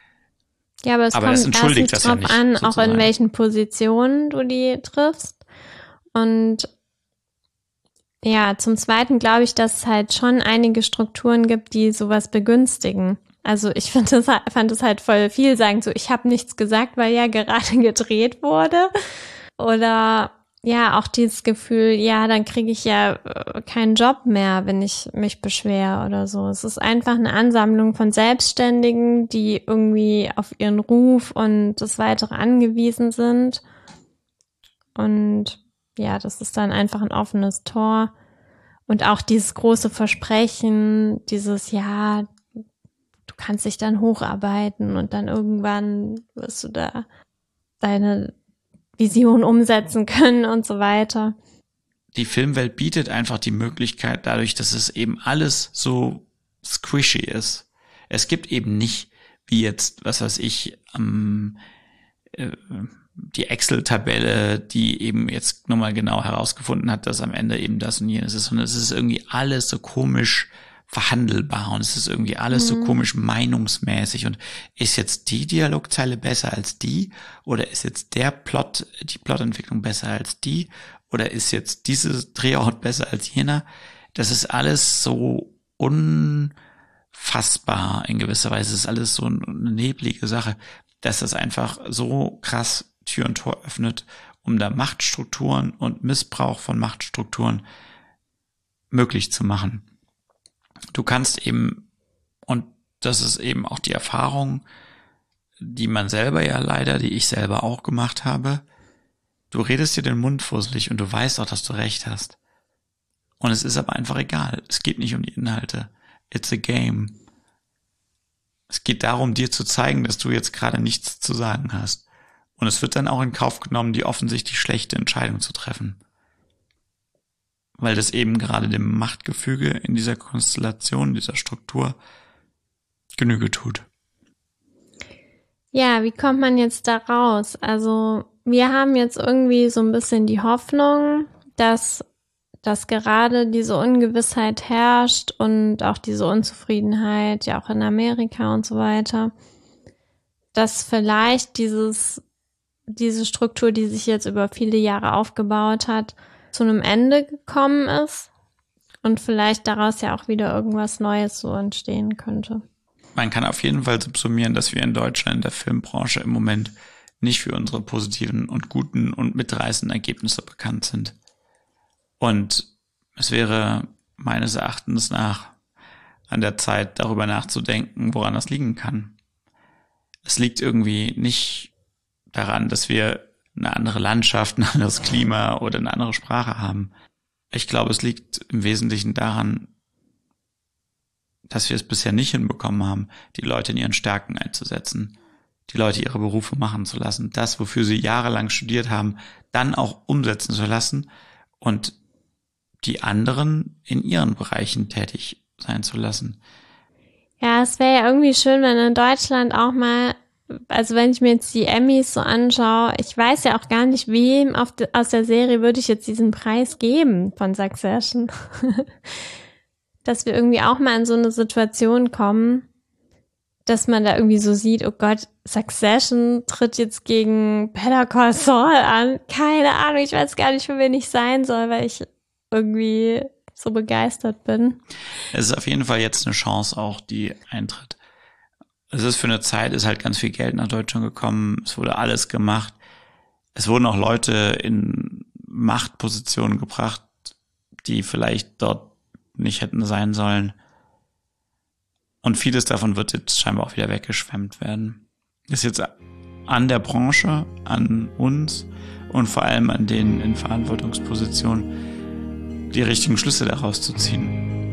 Ja, aber es aber kommt erstens das drauf ja nicht, an, sozusagen. Auch in welchen Positionen du die triffst. Und ja, zum Zweiten glaube ich, dass es halt schon einige Strukturen gibt, die sowas begünstigen. Also ich find das, fand es halt voll vielsagend, so ich habe nichts gesagt, weil ja gerade gedreht wurde. Oder ja, auch dieses Gefühl, ja, dann kriege ich ja keinen Job mehr, wenn ich mich beschwere oder so. Es ist einfach eine Ansammlung von Selbstständigen, die irgendwie auf ihren Ruf und das Weitere angewiesen sind. Und ja, das ist dann einfach ein offenes Tor. Und auch dieses große Versprechen, dieses, ja, du kannst dich dann hocharbeiten und dann irgendwann wirst du da deine Vision umsetzen können und so weiter. Die Filmwelt bietet einfach die Möglichkeit, dadurch, dass es eben alles so squishy ist. Es gibt eben nicht, wie jetzt, was weiß ich, ähm, äh, die Excel-Tabelle, die eben jetzt nochmal genau herausgefunden hat, dass am Ende eben das und jenes ist. Und es ist irgendwie alles so komisch verhandelbar und es ist irgendwie alles mhm. so komisch meinungsmäßig. Und ist jetzt die Dialogzeile besser als die? Oder ist jetzt der Plot, die Plotentwicklung besser als die? Oder ist jetzt dieses Drehort besser als jener? Das ist alles so unfassbar in gewisser Weise. Es ist alles so eine neblige Sache, dass das einfach so krass Tür und Tor öffnet, um da Machtstrukturen und Missbrauch von Machtstrukturen möglich zu machen. Du kannst eben, und das ist eben auch die Erfahrung, die man selber ja leider, die ich selber auch gemacht habe, du redest dir den Mund fusselig und du weißt auch, dass du recht hast. Und es ist aber einfach egal. Es geht nicht um die Inhalte. It's a game. Es geht darum, dir zu zeigen, dass du jetzt gerade nichts zu sagen hast. Und es wird dann auch in Kauf genommen, die offensichtlich schlechte Entscheidung zu treffen. Weil das eben gerade dem Machtgefüge in dieser Konstellation, dieser Struktur Genüge tut. Ja, wie kommt man jetzt da raus? Also wir haben jetzt irgendwie so ein bisschen die Hoffnung, dass dass gerade diese Ungewissheit herrscht und auch diese Unzufriedenheit, ja auch in Amerika und so weiter, dass vielleicht dieses, diese Struktur, die sich jetzt über viele Jahre aufgebaut hat, zu einem Ende gekommen ist und vielleicht daraus ja auch wieder irgendwas Neues so entstehen könnte. Man kann auf jeden Fall subsumieren, dass wir in Deutschland in der Filmbranche im Moment nicht für unsere positiven und guten und mitreißenden Ergebnisse bekannt sind. Und es wäre meines Erachtens nach an der Zeit, darüber nachzudenken, woran das liegen kann. Es liegt irgendwie nicht daran, dass wir eine andere Landschaft, ein anderes Klima oder eine andere Sprache haben. Ich glaube, es liegt im Wesentlichen daran, dass wir es bisher nicht hinbekommen haben, die Leute in ihren Stärken einzusetzen, die Leute ihre Berufe machen zu lassen, das, wofür sie jahrelang studiert haben, dann auch umsetzen zu lassen und die anderen in ihren Bereichen tätig sein zu lassen. Ja, es wäre ja irgendwie schön, wenn in Deutschland auch mal, also wenn ich mir jetzt die Emmys so anschaue, ich weiß ja auch gar nicht, wem auf de, aus der Serie würde ich jetzt diesen Preis geben von Succession. Dass wir irgendwie auch mal in so eine Situation kommen, dass man da irgendwie so sieht, oh Gott, Succession tritt jetzt gegen Better Call Saul an. Keine Ahnung, ich weiß gar nicht, für wen ich sein soll, weil ich irgendwie so begeistert bin. Es ist auf jeden Fall jetzt eine Chance auch, die eintritt. Es ist für eine Zeit, ist halt ganz viel Geld nach Deutschland gekommen, es wurde alles gemacht. Es wurden auch Leute in Machtpositionen gebracht, die vielleicht dort nicht hätten sein sollen. Und vieles davon wird jetzt scheinbar auch wieder weggeschwemmt werden. Ist jetzt an der Branche, an uns und vor allem an denen in Verantwortungspositionen, die richtigen Schlüsse daraus zu ziehen.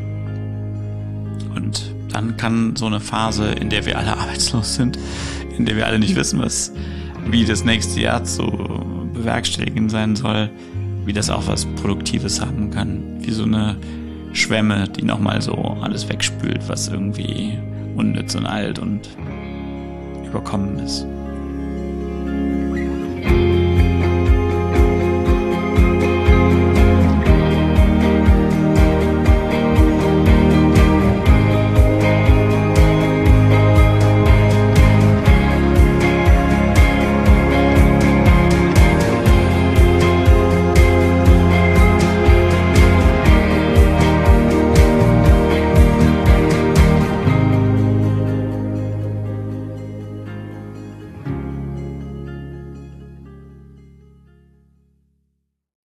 Und dann kann so eine Phase, in der wir alle arbeitslos sind, in der wir alle nicht wissen, was, wie das nächste Jahr zu bewerkstelligen sein soll, wie das auch was Produktives haben kann, wie so eine Schwemme, die nochmal so alles wegspült, was irgendwie unnütz und alt und überkommen ist.